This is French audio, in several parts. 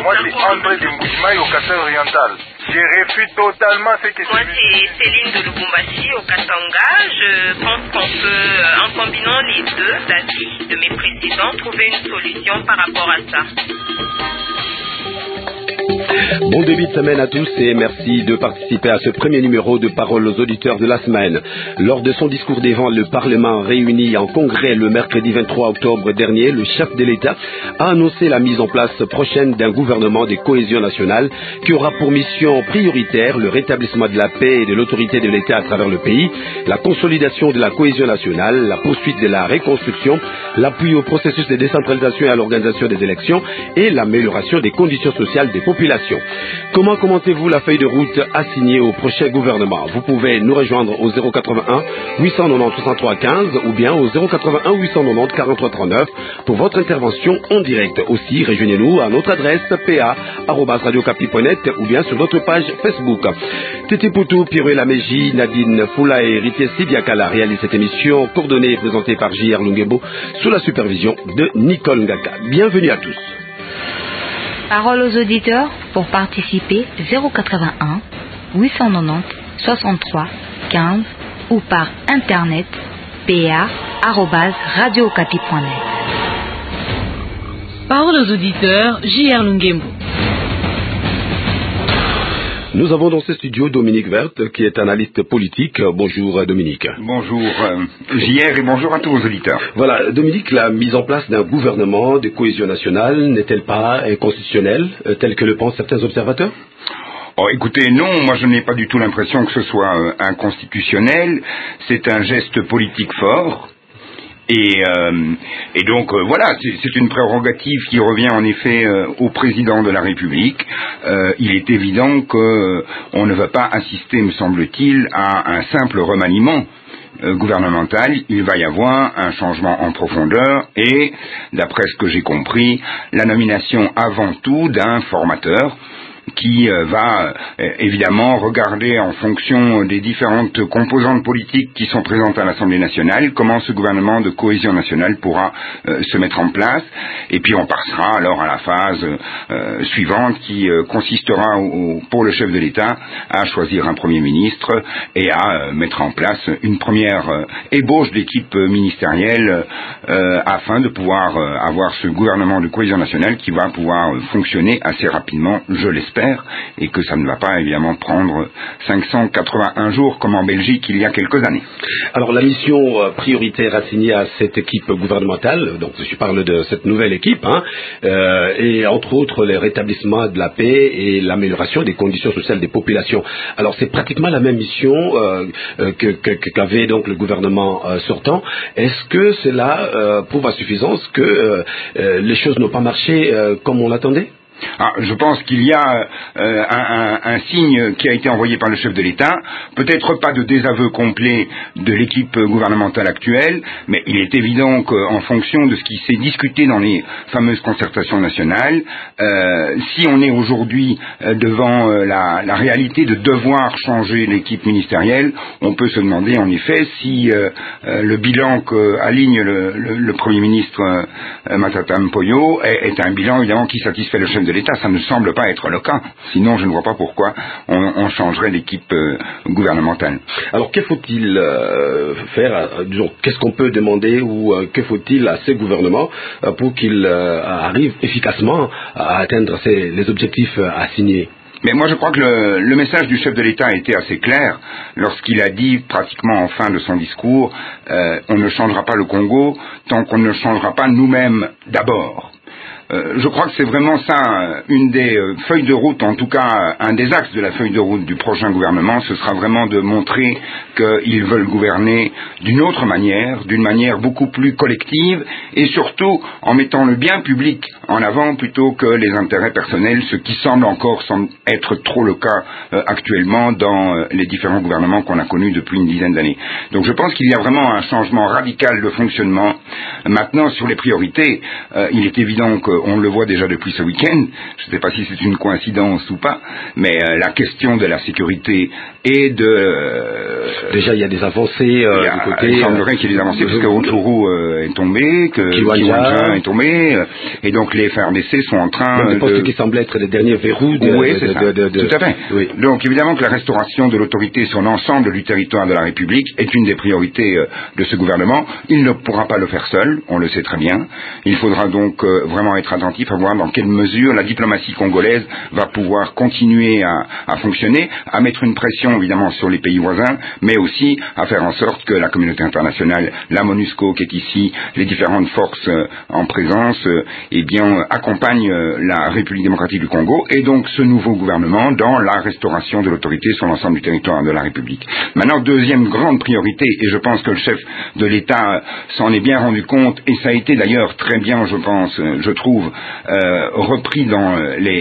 Moi, c'est André de Mbujimayi au Kasai-Oriental. Je réfute totalement ce que Moi, c'est Céline de Lubumbashi au Katanga. Je pense qu'on peut, en combinant les deux avis de mes précédents, trouver une solution par rapport à ça. Bon début de semaine à tous et merci de participer à ce premier numéro de Parole aux auditeurs de la semaine. Lors de son discours devant le Parlement réuni en congrès le mercredi 23 octobre dernier, le chef de l'État a annoncé la mise en place prochaine d'un gouvernement de cohésion nationale qui aura pour mission prioritaire le rétablissement de la paix et de l'autorité de l'État à travers le pays, la consolidation de la cohésion nationale, la poursuite de la reconstruction, l'appui au processus de décentralisation et à l'organisation des élections et l'amélioration des conditions sociales des populations. Comment commentez-vous la feuille de route assignée au prochain gouvernement? Vous pouvez nous rejoindre au 081 890 63 15 ou bien au 081 890 43 39 pour votre intervention en direct. Aussi, rejoignez-nous à notre adresse pa@radiocapi.net ou bien sur notre page Facebook. Tété Poutou, Pierre Laméji, Nadine Foula et Ritier Sidiakala réalisent cette émission coordonnée et présentée par J.R. Lungembo sous la supervision de Nicole Ngaka. Bienvenue à tous. Parole aux auditeurs pour participer 081 890 63 15 ou par internet pa@radiocapi.net. Parole aux auditeurs, J.R. Lungembo. Nous avons dans ce studio Dominique Verte, qui est analyste politique. Bonjour Dominique. Bonjour JR et bonjour à tous vos auditeurs. Voilà, Dominique, la mise en place d'un gouvernement de cohésion nationale n'est-elle pas constitutionnelle, tel que le pensent certains observateurs? Oh, écoutez, non, moi je n'ai pas du tout l'impression que ce soit inconstitutionnel. C'est un geste politique fort. Et donc voilà, c'est une prérogative qui revient en effet au président de la République. Il est évident qu'on ne va pas assister, me semble-t-il, à un simple remaniement gouvernemental. Il va y avoir un changement en profondeur et, d'après ce que j'ai compris, la nomination avant tout d'un formateur qui va évidemment regarder en fonction des différentes composantes politiques qui sont présentes à l'Assemblée nationale, comment ce gouvernement de cohésion nationale pourra se mettre en place, et puis on passera alors à la phase suivante qui consistera pour le chef de l'État à choisir un Premier ministre et à mettre en place une première ébauche d'équipe ministérielle afin de pouvoir avoir ce gouvernement de cohésion nationale qui va pouvoir fonctionner assez rapidement, je l'espère, et que ça ne va pas évidemment prendre 581 jours comme en Belgique il y a quelques années. Alors la mission prioritaire assignée à cette équipe gouvernementale, donc je parle de cette nouvelle équipe, et entre autres le rétablissement de la paix et l'amélioration des conditions sociales des populations. Alors c'est pratiquement la même mission qu'avait donc le gouvernement sortant. Est-ce que cela prouve à suffisance que les choses n'ont pas marché comme on l'attendait? Je pense qu'il y a un signe qui a été envoyé par le chef de l'État, peut-être pas de désaveu complet de l'équipe gouvernementale actuelle, mais il est évident qu'en fonction de ce qui s'est discuté dans les fameuses concertations nationales, si on est aujourd'hui devant la réalité de devoir changer l'équipe ministérielle, on peut se demander en effet si le bilan qu'aligne le Premier ministre Matata Mpoyo est un bilan évidemment qui satisfait le chef de l'État. Ça ne semble pas être le cas. Sinon, je ne vois pas pourquoi on changerait l'équipe gouvernementale. Alors, que faut-il faire, disons, qu'est-ce qu'on peut demander ou que faut-il à ces gouvernements pour qu'ils arrivent efficacement à atteindre les objectifs assignés? Mais moi je crois que le message du chef de l'État a été assez clair lorsqu'il a dit pratiquement en fin de son discours on ne changera pas le Congo tant qu'on ne changera pas nous-mêmes d'abord. Je crois que c'est vraiment ça, une des feuilles de route, en tout cas un des axes de la feuille de route du prochain gouvernement, ce sera vraiment de montrer qu'ils veulent gouverner d'une autre manière, d'une manière beaucoup plus collective et surtout en mettant le bien public en avant plutôt que les intérêts personnels, ce qui semble être trop le cas actuellement dans les différents gouvernements qu'on a connus depuis une dizaine d'années. Donc je pense qu'il y a vraiment un changement radical de fonctionnement. Maintenant, sur les priorités, il est évident que on le voit déjà depuis ce week-end, je ne sais pas si c'est une coïncidence ou pas, mais la question de la sécurité et de... Déjà, il y a des avancées du côté... Il semblerait qu'il y ait des avancées, parce que Rutshuru est tombé, que Kiwanja est tombé, et donc les FARDC sont en train de... postes qui semblent être les derniers verrous Oui, c'est ça, tout à fait. Oui. Donc évidemment que la restauration de l'autorité sur l'ensemble du territoire de la République est une des priorités de ce gouvernement. Il ne pourra pas le faire seul, on le sait très bien. Il faudra donc vraiment être attentif à voir dans quelle mesure la diplomatie congolaise va pouvoir continuer à fonctionner, à mettre une pression évidemment sur les pays voisins, mais aussi à faire en sorte que la communauté internationale, la MONUSCO qui est ici, les différentes forces en présence, eh bien accompagnent la République démocratique du Congo et donc ce nouveau gouvernement dans la restauration de l'autorité sur l'ensemble du territoire de la République. Maintenant, deuxième grande priorité, et je pense que le chef de l'État s'en est bien rendu compte, et ça a été d'ailleurs très bien, je trouve, repris dans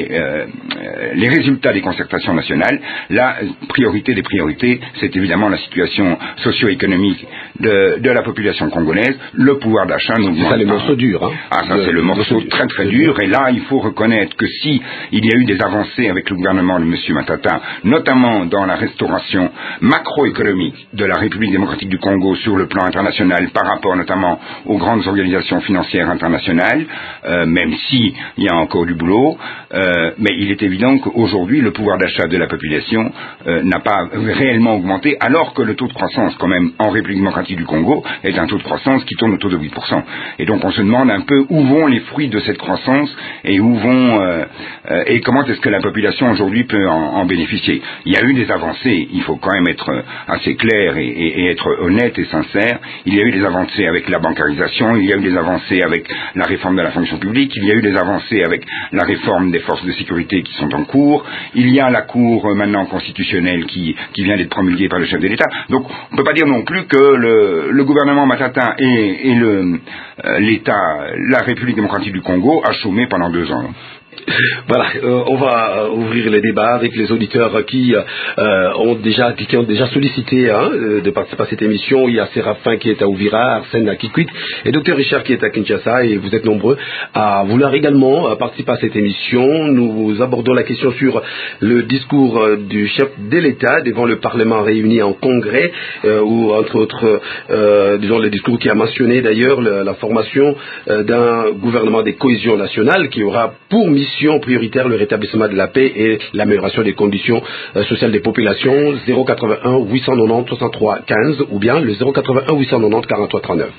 les résultats des concertations nationales. La priorité des priorités, c'est évidemment la situation socio-économique de la population congolaise, le pouvoir d'achat n'augmente pas. C'est ça le morceau dur, hein. Ah, ça c'est le morceau très très dur, et là il faut reconnaître que si il y a eu des avancées avec le gouvernement de M. Matata, notamment dans la restauration macroéconomique de la République démocratique du Congo sur le plan international par rapport notamment aux grandes organisations financières internationales, même si il y a encore du boulot, mais il est évident qu'aujourd'hui le pouvoir d'achat de la population n'a pas réellement augmenté, alors que le taux de croissance quand même en République démocratique du Congo est un taux de croissance qui tourne autour de 8%. Et donc on se demande un peu où vont les fruits de cette croissance et où vont et comment est-ce que la population aujourd'hui peut en bénéficier. Il y a eu des avancées, il faut quand même être assez clair et être honnête et sincère. Il y a eu des avancées avec la bancarisation, il y a eu des avancées avec la réforme de la fonction publique, il y a eu des avancées avec la réforme des forces de sécurité qui sont en cours, il y a la Cour maintenant constitutionnelle qui vient d'être promulguée par le chef de l'État. Donc on ne peut pas dire non plus que le gouvernement Matata et l'État, la République démocratique du Congo a chômé pendant 2 ans. Voilà, on va ouvrir les débats avec les auditeurs qui ont déjà sollicité de participer à cette émission. Il y a Séraphin qui est à Ouvira, Arsène à Kikwit et Dr Richard qui est à Kinshasa, et vous êtes nombreux à vouloir également participer à cette émission. Nous abordons la question sur le discours du chef de l'État devant le Parlement réuni en congrès, ou entre autres, disons le discours qui a mentionné d'ailleurs la formation d'un gouvernement de cohésion nationale qui aura pour mission prioritaire le rétablissement de la paix et l'amélioration des conditions sociales des populations. 081 890 63 15 ou bien le 081 890 43 39.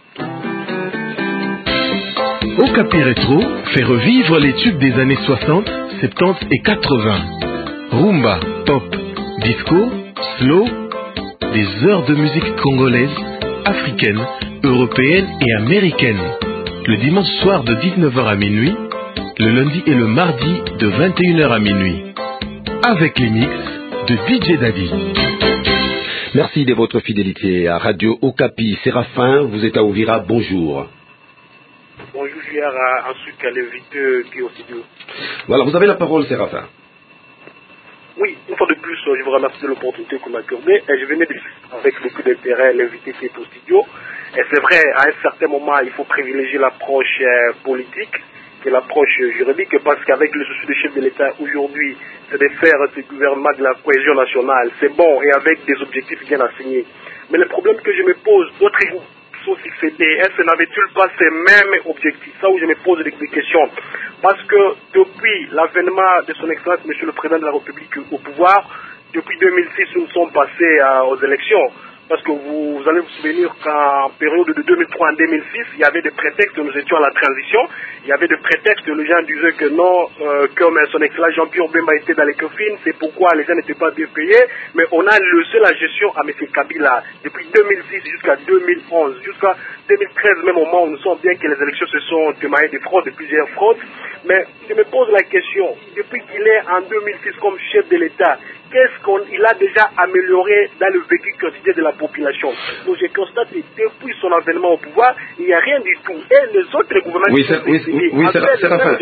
Okapi Rétro fait revivre les tubes des années 60, 70 et 80. Rumba, pop, disco, slow, des heures de musique congolaise, africaine, européenne et américaine. Le dimanche soir de 19h à minuit, le lundi et le mardi de 21h à minuit. Avec les mix de DJ Daddy. Merci de votre fidélité à Radio Okapi. Séraphin, vous êtes à Ouvira, bonjour. Bonjour, je suis ensuite à l'invité qui est au studio. Voilà, vous avez la parole, Séraphin. Oui, une fois de plus, je vous remercie de l'opportunité que vous m'accordez. Et je venais de avec beaucoup d'intérêt l'invité qui est au studio. Et c'est vrai, à un certain moment, il faut privilégier l'approche politique et l'approche juridique, parce qu'avec le souci du chef de l'État aujourd'hui, c'est de faire ce gouvernement de la cohésion nationale. C'est bon, et avec des objectifs bien assignés. Mais le problème que je me pose, d'autres sont succédés, est-ce n'avait-il pas ces mêmes objectifs? Ça où je me pose des questions. Parce que depuis l'avènement de son excellence, monsieur le président de la République au pouvoir, depuis 2006, nous sommes passés aux élections. Parce que vous allez vous souvenir qu'en période de 2003 à 2006, il y avait des prétextes, nous étions à la transition, il y avait des prétextes, les gens disaient que non, comme son excellence Jean-Pierre Bemba était dans les coffines, c'est pourquoi les gens n'étaient pas bien payés, mais on a laissé la gestion à M. Kabila depuis 2006 jusqu'à 2011, jusqu'à 2013, même au moment où nous sommes bien que les élections se sont émaillées de fraudes, de plusieurs fraudes, mais je me pose la question, depuis qu'il est en 2006 comme chef de l'État, qu'est-ce qu'il a déjà amélioré dans le vécu quotidien de la population? Donc j'ai constaté depuis son avènement au pouvoir, il n'y a rien du tout. Et les autres gouvernements c'est la fin.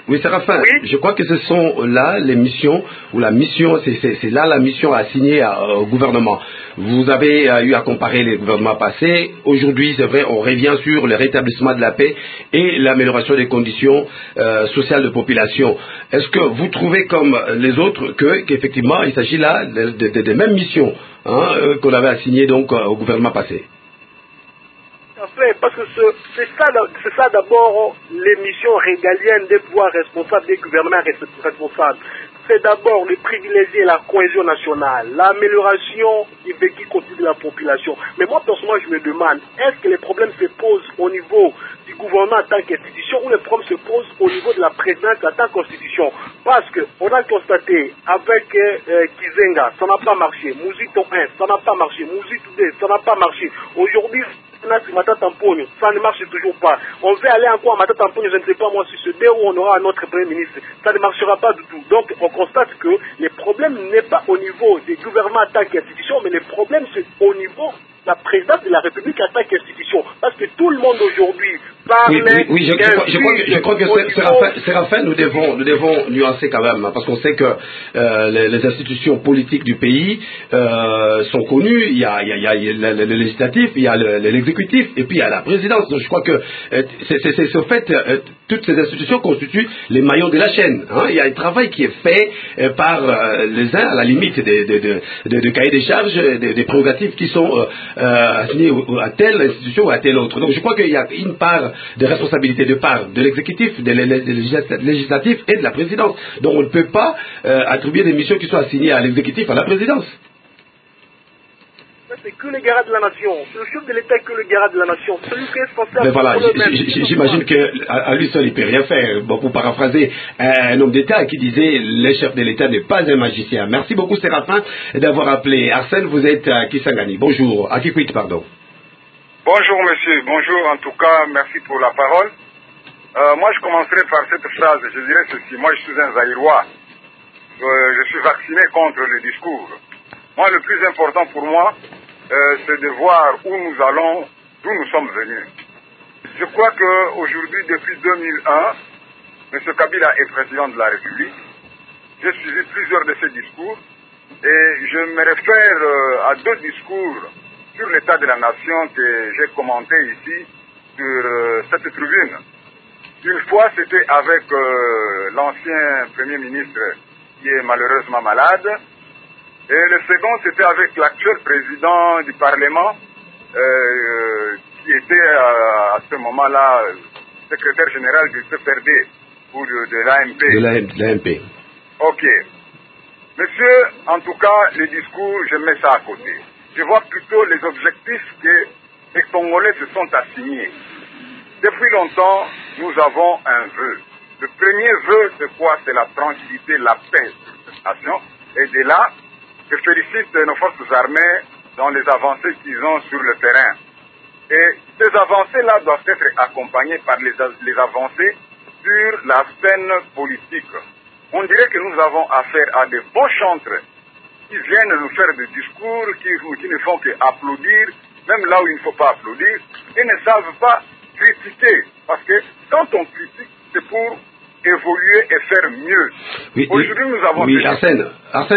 Oui, Séraphin, Oui. je crois que ce sont là les missions, ou la mission, c'est là la mission assignée au gouvernement. Vous avez eu à comparer les gouvernements passés. Aujourd'hui, c'est vrai, on revient sur le rétablissement de la paix et l'amélioration des conditions sociales de population. Est-ce que vous trouvez comme les autres qu'effectivement, il s'agit là des mêmes missions qu'on avait assignées donc au gouvernement passé? Parce que c'est ça d'abord les missions régaliennes des pouvoirs responsables, des gouvernements responsables. C'est d'abord de privilégier la cohésion nationale, l'amélioration du vécu quotidien de la population. Mais moi, personnellement, je me demande, est-ce que les problèmes se posent au niveau du gouvernement en tant qu'institution ou les problèmes se posent au niveau de la présidence en tant qu'institution? Parce qu'on a constaté avec Kizenga, ça n'a pas marché. Mouzito 1, ça n'a pas marché. Mouzito 2, ça n'a pas marché. Aujourd'hui, ça ne marche toujours pas. On veut aller encore à Matata Tamponio, je ne sais pas moi, si ce dé où on aura notre Premier ministre. Ça ne marchera pas du tout. Donc on constate que le problème n'est pas au niveau des gouvernements en tant qu'institution, mais le problème c'est au niveau de la présidence de la République en tant qu'institution. Parce que tout le monde aujourd'hui parle... Oui, je crois que Séraphin, nous devons nuancer quand même, parce qu'on sait que les institutions politiques du pays sont connues. Il y a le législatif, il y a l'exécutif, et puis il y a la présidence. Donc je crois que c'est au fait, toutes ces institutions constituent les maillons de la chaîne. Il y a un travail qui est fait par les uns à la limite de cahiers des charges, des prérogatives qui sont assignées à telle institution ou à telle autre. Donc je crois qu'il y a une part de responsabilité de part de l'exécutif, de législatif et de la présidence. Donc on ne peut pas attribuer des missions qui sont assignées à l'exécutif, à la présidence. C'est que le garant de la nation. C'est le chef de l'État que le garant de la nation. Celui qui est responsable. Mais voilà, j'imagine qu'à lui seul, il ne peut rien faire. Bon, pour paraphraser un homme d'État qui disait le chef de l'État n'est pas un magicien. Merci beaucoup, Séraphin, d'avoir appelé. Arsène, vous êtes à Kisangani. Bonjour. À Kikwit, pardon. Bonjour, monsieur. Bonjour, en tout cas, merci pour la parole. Moi, je commencerai par cette phrase. Je dirais ceci. Moi, je suis un Zaïrois. Je suis vacciné contre le discours. Moi, le plus important pour moi, c'est de voir où nous allons, d'où nous sommes venus. Je crois qu'aujourd'hui, depuis 2001, M. Kabila est président de la République. J'ai suivi plusieurs de ses discours et je me réfère à deux discours sur l'état de la nation que j'ai commenté ici sur cette tribune. Une fois, c'était avec l'ancien Premier ministre qui est malheureusement malade. Et le second, c'était avec l'actuel président du Parlement, qui était à ce moment-là secrétaire général du CPRD ou de l'AMP. De l'AMP. Ok. Monsieur, en tout cas, le discours, je mets ça à côté. Je vois plutôt les objectifs que les Congolais se sont assignés. Depuis longtemps, nous avons un vœu. Le premier vœu, c'est quoi? C'est la tranquillité, la paix sur cette nation. Et de là, je félicite nos forces armées dans les avancées qu'ils ont sur le terrain. Et ces avancées-là doivent être accompagnées par les avancées sur la scène politique. On dirait que nous avons affaire à des bons chantres qui viennent nous faire des discours, qui ne font qu'applaudir, même là où il ne faut pas applaudir, et ne savent pas critiquer. Parce que quand on critique, c'est pour évoluer et faire mieux. Oui, aujourd'hui, nous avons... Oui, Arsène,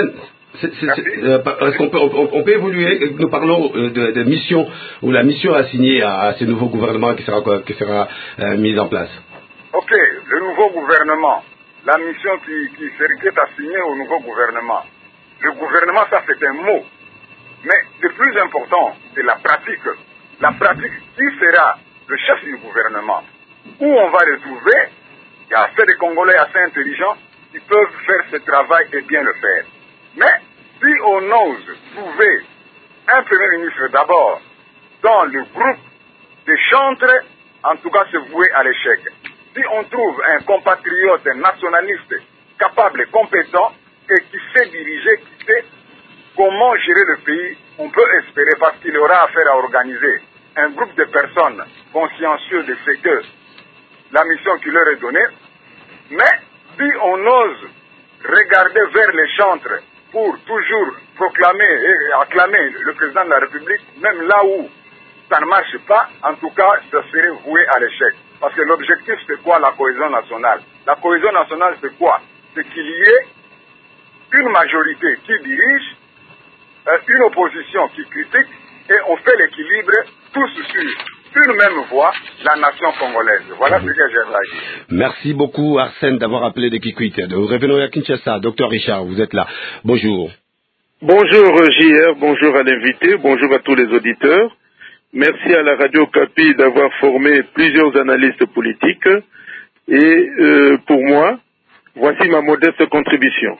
est-ce qu'on peut évoluer? Nous parlons de mission, ou la mission assignée à ce nouveau gouvernement qui sera mise en place. Ok, le nouveau gouvernement, la mission qui est assignée au nouveau gouvernement. Le gouvernement, ça c'est un mot. Mais le plus important, c'est la pratique. La pratique, qui sera le chef du gouvernement? Où on va le trouver? Il y a assez de Congolais assez intelligents qui peuvent faire ce travail et bien le faire. Mais si on ose trouver un Premier ministre d'abord dans le groupe des chantres, en tout cas c'est voué à l'échec. Si on trouve un compatriote, un nationaliste capable et compétent et qui sait diriger, qui sait comment gérer le pays, on peut espérer, parce qu'il aura affaire à organiser un groupe de personnes consciencieuses de ce que la mission qui leur est donnée. Mais si on ose regarder vers les chantres pour toujours proclamer et acclamer le président de la République, même là où ça ne marche pas, en tout cas, ça serait voué à l'échec. Parce que l'objectif, c'est quoi? La cohésion nationale. La cohésion nationale, c'est quoi? C'est qu'il y ait une majorité qui dirige, une opposition qui critique, et on fait l'équilibre tous sur une même voie, la nation congolaise. Voilà ce que j'ai à dire. Merci beaucoup Arsène d'avoir appelé de Kikwit. Nous revenons à Kinshasa. Docteur Richard, vous êtes là. Bonjour. Bonjour JR, bonjour à l'invité, bonjour à tous les auditeurs. Merci à la Radio Okapi d'avoir formé plusieurs analystes politiques. Et pour moi, voici ma modeste contribution.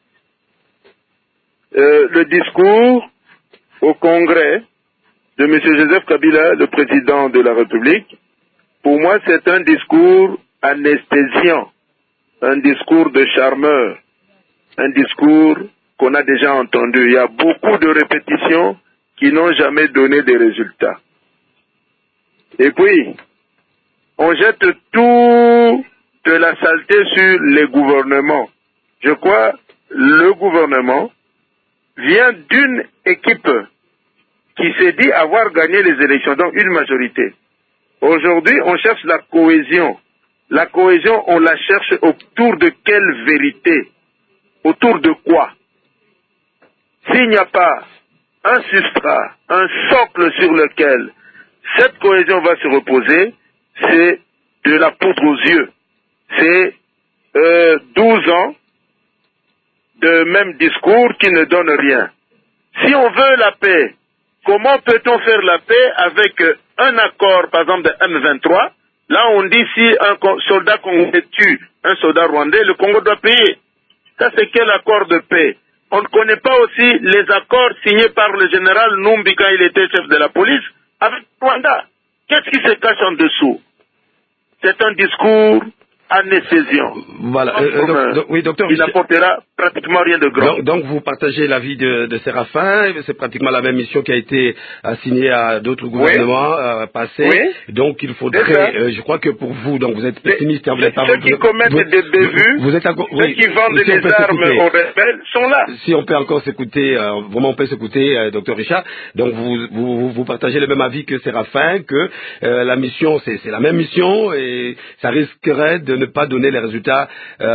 Le discours au Congrès de M. Joseph Kabila, le président de la République, pour moi c'est un discours anesthésiant, un discours de charmeur, un discours qu'on a déjà entendu. Il y a beaucoup de répétitions qui n'ont jamais donné des résultats. Et puis, on jette tout de la saleté sur les gouvernements. Je crois le gouvernement vient d'une équipe qui s'est dit avoir gagné les élections, donc une majorité. Aujourd'hui, on cherche la cohésion. La cohésion, on la cherche autour de quelle vérité? Autour de quoi? S'il n'y a pas un substrat, un socle sur lequel cette cohésion va se reposer, c'est de la poudre aux yeux. C'est 12 ans de même discours qui ne donne rien. Si on veut la paix, comment peut-on faire la paix avec un accord, par exemple, de M23? Là, on dit si un soldat congolais tue un soldat rwandais, le Congo doit payer. Ça, c'est quel accord de paix? On ne connaît pas aussi les accords signés par le général Numbi quand il était chef de la police avec Rwanda. Qu'est-ce qui se cache en dessous? C'est un discours anesthésiant. Voilà. Oui, docteur. Il n'apportera pratiquement rien de grand. Donc vous partagez l'avis de Séraphin. C'est pratiquement la même mission qui a été assignée à d'autres gouvernements passés. Oui. Donc il faudrait, je crois que pour vous, donc vous êtes pessimiste. Vous êtes ceux qui commettent des bévues, ceux qui vendent des armes aux rebelles sont là. Si on peut encore s'écouter, vraiment on peut s'écouter, docteur Richard. Donc vous partagez le même avis que Séraphin, que la mission c'est la même mission et ça risquerait de ne pas donner les résultats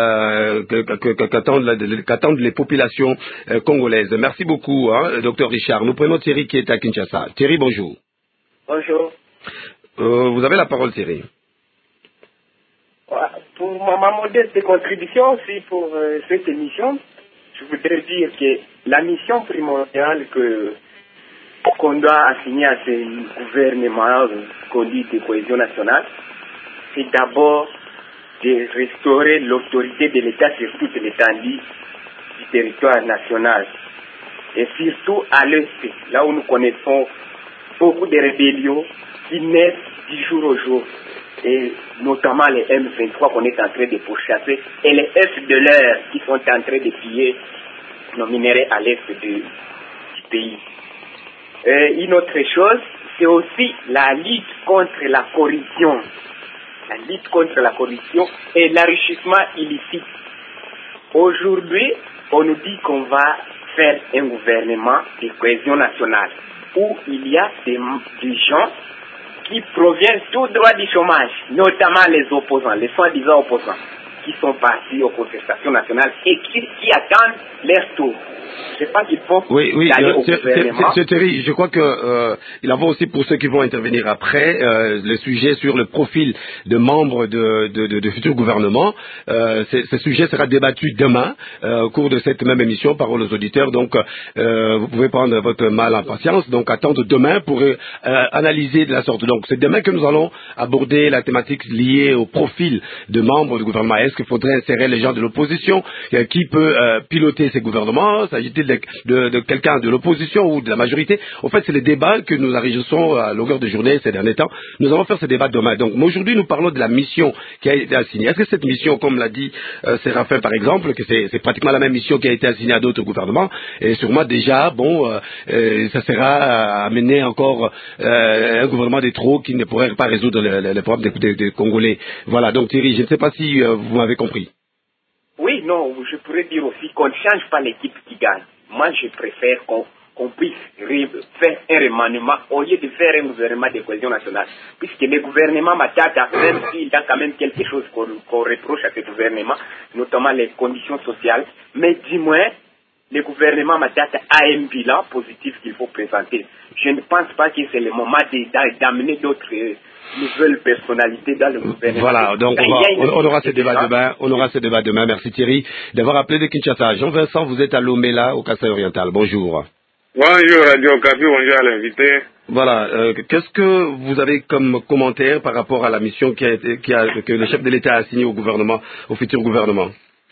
qu'attendent les populations congolaises. Merci beaucoup, docteur Richard. Nous prenons Thierry qui est à Kinshasa. Thierry, bonjour. Bonjour. Vous avez la parole, Thierry. Pour ma modeste contribution aussi pour cette émission, je voudrais dire que la mission primordiale qu'on doit assigner à ce gouvernement qu'on dit de cohésion nationale, c'est d'abord de restaurer l'autorité de l'État sur toute l'étendue du territoire national. Et surtout à l'Est, là où nous connaissons beaucoup de rébellions qui naissent du jour au jour. Et notamment les M23 qu'on est en train de pourchasser et les FDLR qui sont en train de piller nos minéraux à l'Est du pays. Une autre chose, c'est aussi la lutte contre la corruption. La lutte contre la corruption et l'enrichissement illicite. Aujourd'hui, on nous dit qu'on va faire un gouvernement de cohésion nationale où il y a des gens qui proviennent tout droit du chômage, notamment les opposants, les soi-disant opposants, qui sont partis aux contestations nationales et qui attendent leur tour. Je sais pas qu'il faut aller au gouvernement. C'est Thierry, je crois que il y a aussi pour ceux qui vont intervenir après le sujet sur le profil de membres de futurs gouvernements. Ce sujet sera débattu demain au cours de cette même émission, Parole aux auditeurs. Donc vous pouvez prendre votre mal en patience. Donc attendre demain pour analyser de la sorte. Donc c'est demain que nous allons aborder la thématique liée au profil de membres du gouvernement. Est-ce qu'il faudrait insérer les gens de l'opposition? Qui peut piloter ces gouvernements? S'agit-il de quelqu'un de l'opposition ou de la majorité? En fait, c'est les débats que nous enrichissons à longueur de journée ces derniers temps. Nous allons faire ce débat demain. Donc aujourd'hui, nous parlons de la mission qui a été assignée. Est-ce que cette mission, comme l'a dit Séraphin par exemple, que c'est pratiquement la même mission qui a été assignée à d'autres gouvernements, et sûrement déjà, ça sera amener encore un gouvernement de trop qui ne pourrait pas résoudre les problèmes des Congolais. Voilà, donc Thierry, je ne sais pas si vous m'avez compris. Oui, non, je pourrais dire aussi qu'on ne change pas l'équipe qui gagne. Moi, je préfère qu'on qu'on puisse faire un remaniement au lieu de faire un gouvernement de cohésion nationale. Puisque le gouvernement Matata, même s'il y a quand même quelque chose qu'on reproche à ce gouvernement, notamment les conditions sociales, mais du moins, le gouvernement Matata a un bilan positif qu'il faut présenter. Je ne pense pas que c'est le moment d'amener d'autres nouvelles personnalités dans le gouvernement. Voilà, donc on aura ce débat demain. On aura ce débat demain. Merci Thierry d'avoir appelé de Kinshasa. Jean-Vincent, vous êtes à Lomé là, au Kasaï oriental. Bonjour. Bonjour Radio Okapi, bonjour à l'invité. Voilà, qu'est-ce que vous avez comme commentaire par rapport à la mission que le chef de l'État a assignée au gouvernement, au futur gouvernement?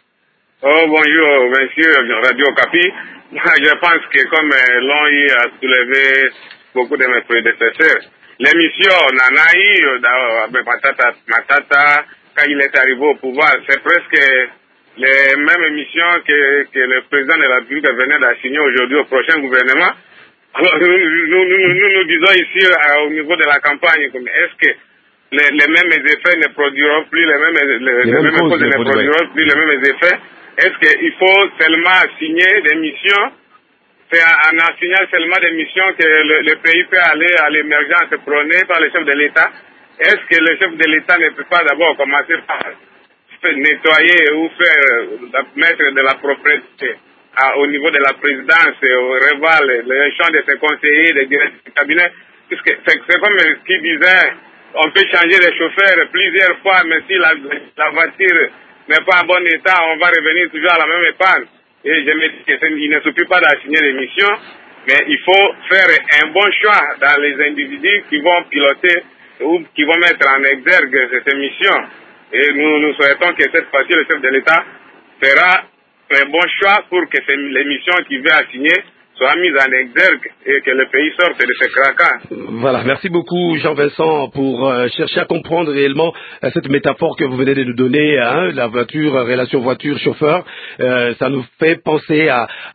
Oh, bonjour, monsieur Radio Okapi. Je pense que comme l'ont a soulevé beaucoup de mes prédécesseurs, l'émission Nanaï avec Matata, quand il est arrivé au pouvoir, c'est presque les mêmes émissions que le président de la République venait d'assigner aujourd'hui au prochain gouvernement. Alors, nous disons ici au niveau de la campagne, est-ce que les mêmes effets ne produiront plus les mêmes causes ne produiront plus les mêmes effets? Est-ce qu'il faut seulement signer des missions? C'est en assignant seulement des missions que le pays peut aller à l'émergence prônée par le chef de l'État. Est-ce que le chef de l'État ne peut pas d'abord commencer par nettoyer ou mettre de la propreté au niveau de la présidence, au Réval, le champ de ses conseillers, des directeurs du cabinet? Puisque c'est comme qui disait, on peut changer les chauffeurs plusieurs fois, mais si la voiture n'est pas en bon état, on va revenir toujours à la même épanne. Et je me dis qu'il ne suffit pas d'assigner les missions, mais il faut faire un bon choix dans les individus qui vont piloter ou qui vont mettre en exergue cette mission. Et nous souhaitons que cette fois-ci, le chef de l'État fera un bon choix pour que les missions qu'il veut assigner soient mises en exergue et que le pays sorte de ce craquage. Voilà, merci beaucoup Jean-Vincent pour chercher à comprendre réellement cette métaphore que vous venez de nous donner, hein, la voiture, relation voiture-chauffeur. Ça nous fait penser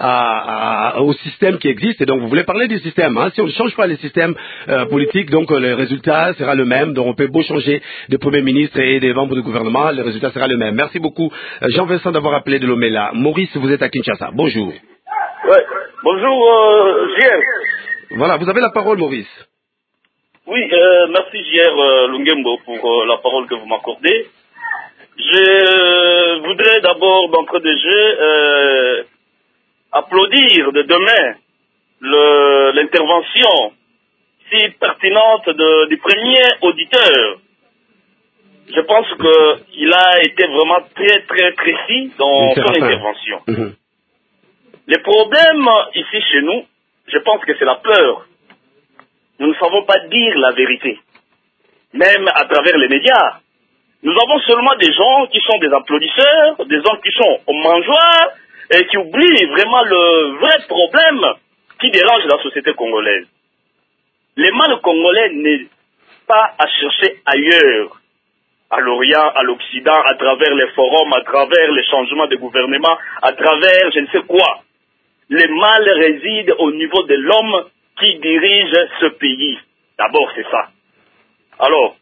au système qui existe, et donc vous voulez parler du système. Hein. Si on ne change pas les systèmes politiques, donc le résultat sera le même. Donc on peut beau changer de Premier ministre et des membres du gouvernement, le résultat sera le même. Merci beaucoup Jean-Vincent d'avoir appelé de Lomé-là. Maurice, vous êtes à Kinshasa. Bonjour. Ouais. Bonjour, JR. Voilà, vous avez la parole, Maurice. Oui, merci, JR Lungembo, pour la parole que vous m'accordez. Je voudrais d'abord, d'entrée de jeu, applaudir de demain l'intervention si pertinente du premier auditeur. Je pense qu'il a été vraiment très, très précis dans son intervention. Les problèmes ici chez nous, je pense que c'est la peur. Nous ne savons pas dire la vérité. Même à travers les médias. Nous avons seulement des gens qui sont des applaudisseurs, des gens qui sont aux mangeoires et qui oublient vraiment le vrai problème qui dérange la société congolaise. Les mal congolais n'est pas à chercher ailleurs. À l'Orient, à l'Occident, à travers les forums, à travers les changements de gouvernement, à travers je ne sais quoi. Le mal réside au niveau de l'homme qui dirige ce pays. D'abord, c'est ça. Alors,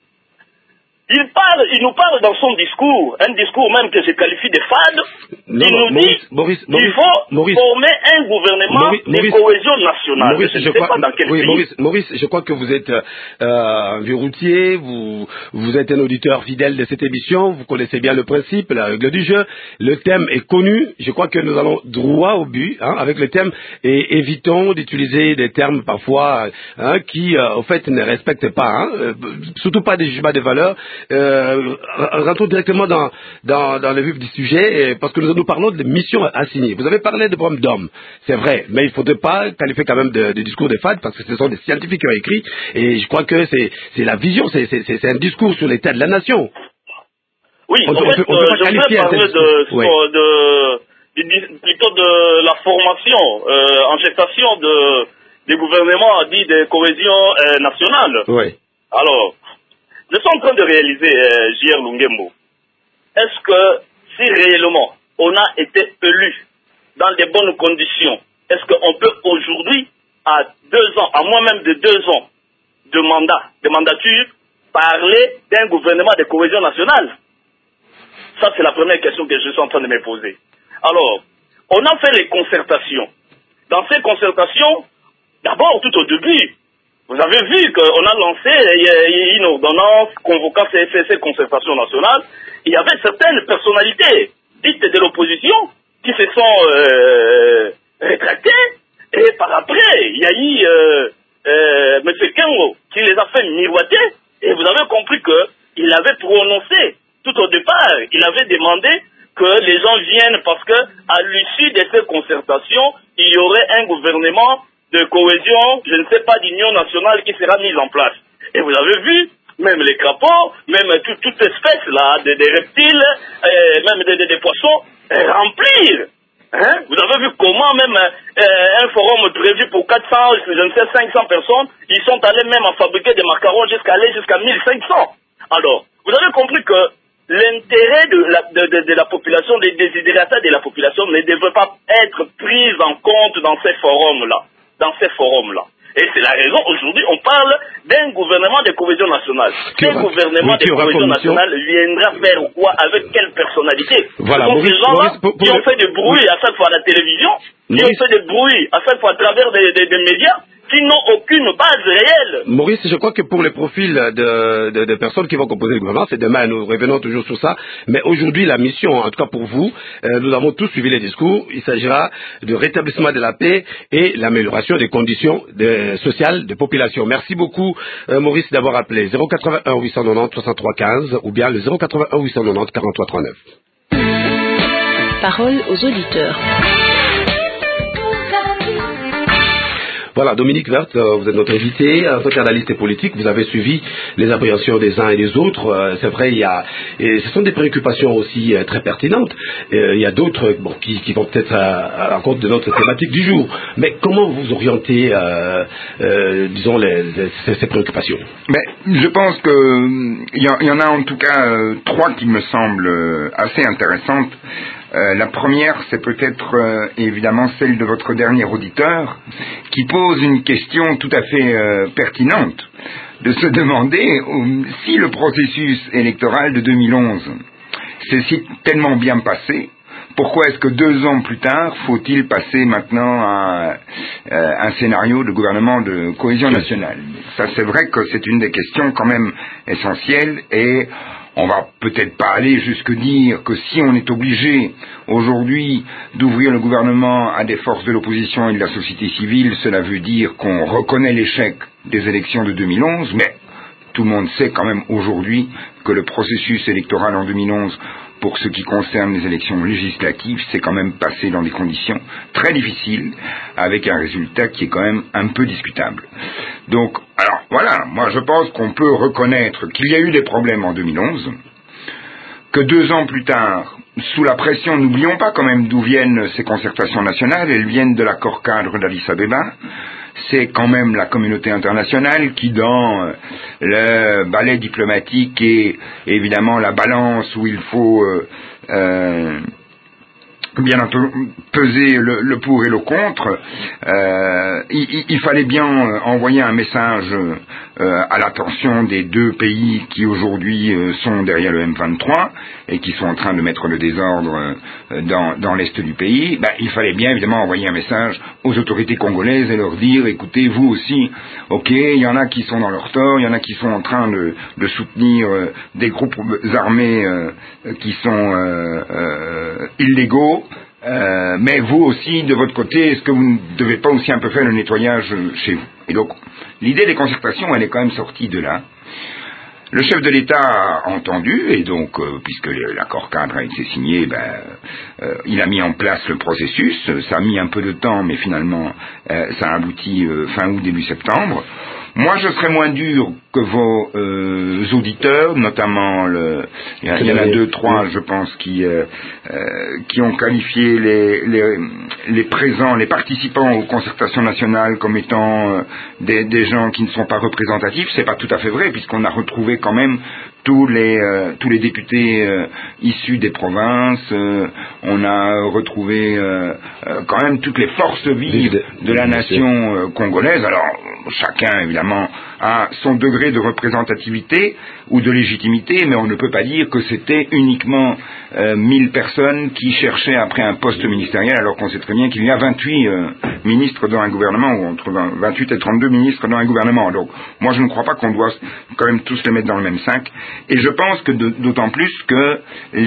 il nous parle dans son discours, un discours même que je qualifie de fade. Il nous dit qu'il faut former un gouvernement de cohésion nationale. Je ne sais pas dans quel pays. Maurice, je crois que vous êtes vieux routier, vous êtes un auditeur fidèle de cette émission, vous connaissez bien le principe, la règle du jeu. Le thème est connu, je crois que nous allons droit au but avec le thème et évitons d'utiliser des termes parfois qui, au fait, ne respectent pas, surtout pas des jugements de valeur. Rentrons directement dans le vif du sujet, parce que nous parlons de missions assignées. Vous avez parlé de problèmes d'hommes, c'est vrai, mais il ne faudrait pas qualifier quand même de discours de fade, parce que ce sont des scientifiques qui ont écrit, et je crois que c'est la vision, c'est un discours sur l'état de la nation. Oui, je voudrais parler plutôt de la formation en gestation des gouvernements dits de cohésion nationale. Oui. Alors, je suis en train de réaliser, JR Lungembo, est-ce que si réellement on a été élu dans des bonnes conditions, est-ce qu'on peut aujourd'hui, à 2 ans, à moins même de 2 ans de mandature, parler d'un gouvernement de cohésion nationale? Ça, c'est la première question que je suis en train de me poser. Alors, on a fait les concertations dans ces concertations, d'abord, tout au début, vous avez vu qu'on a lancé une ordonnance convoquant ces concertations nationales. Il y avait certaines personnalités dites de l'opposition qui se sont rétractées. Et par après, il y a eu M. Kengo qui les a fait miroiter. Et vous avez compris qu'il avait prononcé, tout au départ, il avait demandé que les gens viennent parce que à l'issue de ces concertations, il y aurait un gouvernement de cohésion, je ne sais pas, d'union nationale qui sera mise en place. Et vous avez vu, même les crapauds, même toute espèce là, des reptiles, même des poissons, remplir. Hein? Vous avez vu comment même un forum prévu pour 400, je ne sais, 500 personnes, ils sont allés même à fabriquer des macarons jusqu'à 1500. Alors, vous avez compris que l'intérêt de la population, des désidératas de la population ne devrait pas être pris en compte dans ces forums-là. Et c'est la raison, aujourd'hui, on parle d'un gouvernement de cohésion nationale. Ce gouvernement de cohésion nationale viendra faire quoi? Avec quelle personnalité? Voilà, Ce sont ces gens-là qui ont fait des bruits à chaque fois à la télévision, qui ont fait des bruits à chaque fois à travers des médias, qui n'ont aucune base réelle. Maurice, je crois que pour les profils de personnes qui vont composer le gouvernement, c'est demain, nous revenons toujours sur ça, mais aujourd'hui la mission, en tout cas pour vous, nous avons tous suivi les discours, il s'agira de rétablissement de la paix et l'amélioration des conditions sociales de population. Merci beaucoup Maurice d'avoir appelé 081 890 63 15 ou bien le 081 890 43 39. Parole aux auditeurs. Voilà, Dominique Vert, vous êtes notre invité. En tant qu'analyste politique, vous avez suivi les appréhensions des uns et des autres. C'est vrai, et ce sont des préoccupations aussi très pertinentes. Il y a d'autres qui vont peut-être à compte de notre thématique du jour. Mais comment vous orientez, disons, ces préoccupations? Mais je pense qu'il y en a en tout cas trois qui me semblent assez intéressantes. La première, c'est peut-être évidemment celle de votre dernier auditeur, qui pose une question tout à fait pertinente, de se demander si le processus électoral de 2011 s'est si tellement bien passé, pourquoi est-ce que 2 ans plus tard, faut-il passer maintenant à un scénario de gouvernement de cohésion nationale? Ça, c'est vrai que c'est une des questions quand même essentielles, et on va peut-être pas aller jusque dire que si on est obligé aujourd'hui d'ouvrir le gouvernement à des forces de l'opposition et de la société civile, cela veut dire qu'on reconnaît l'échec des élections de 2011, mais tout le monde sait quand même aujourd'hui que le processus électoral en 2011, pour ce qui concerne les élections législatives, s'est quand même passé dans des conditions très difficiles, avec un résultat qui est quand même un peu discutable. Donc, alors voilà, moi je pense qu'on peut reconnaître qu'il y a eu des problèmes en 2011, que 2 ans plus tard, sous la pression, n'oublions pas quand même d'où viennent ces concertations nationales, elles viennent de l'accord cadre d'Addis Abeba. C'est quand même la communauté internationale qui, dans le ballet diplomatique et évidemment la balance où il faut bien entendu peser le pour et le contre, il fallait bien envoyer un message à l'attention des 2 pays qui aujourd'hui sont derrière le M23 et qui sont en train de mettre le désordre dans l'est du pays. Il fallait bien évidemment envoyer un message aux autorités congolaises et leur dire, écoutez, vous aussi, ok, il y en a qui sont dans leur tort, il y en a qui sont en train de soutenir des groupes armés qui sont illégaux, mais vous aussi, de votre côté, est-ce que vous ne devez pas aussi un peu faire le nettoyage chez vous? Et donc, l'idée des concertations, elle est quand même sortie de là. Le chef de l'État a entendu, et donc, puisque l'accord cadre a été signé, il a mis en place le processus. Ça a mis un peu de temps, mais finalement, ça a abouti fin août, début septembre. Moi, je serais moins dur que vos auditeurs, notamment il y en a 2, 3, je pense, qui ont qualifié les présents, les participants aux concertations nationales comme étant des gens qui ne sont pas représentatifs. C'est pas tout à fait vrai, puisqu'on a retrouvé quand même tous les députés issus des provinces, on a retrouvé quand même toutes les forces vives de la nation congolaise. Alors, chacun, évidemment, a son degré de représentativité ou de légitimité, mais on ne peut pas dire que c'était uniquement 1000 personnes qui cherchaient après un poste ministériel, alors qu'on sait très bien qu'il y a 28 ministres dans un gouvernement, ou entre 28 et 32 ministres dans un gouvernement. Donc, moi, je ne crois pas qu'on doit quand même tous les mettre dans le même sac. Et je pense que d'autant plus que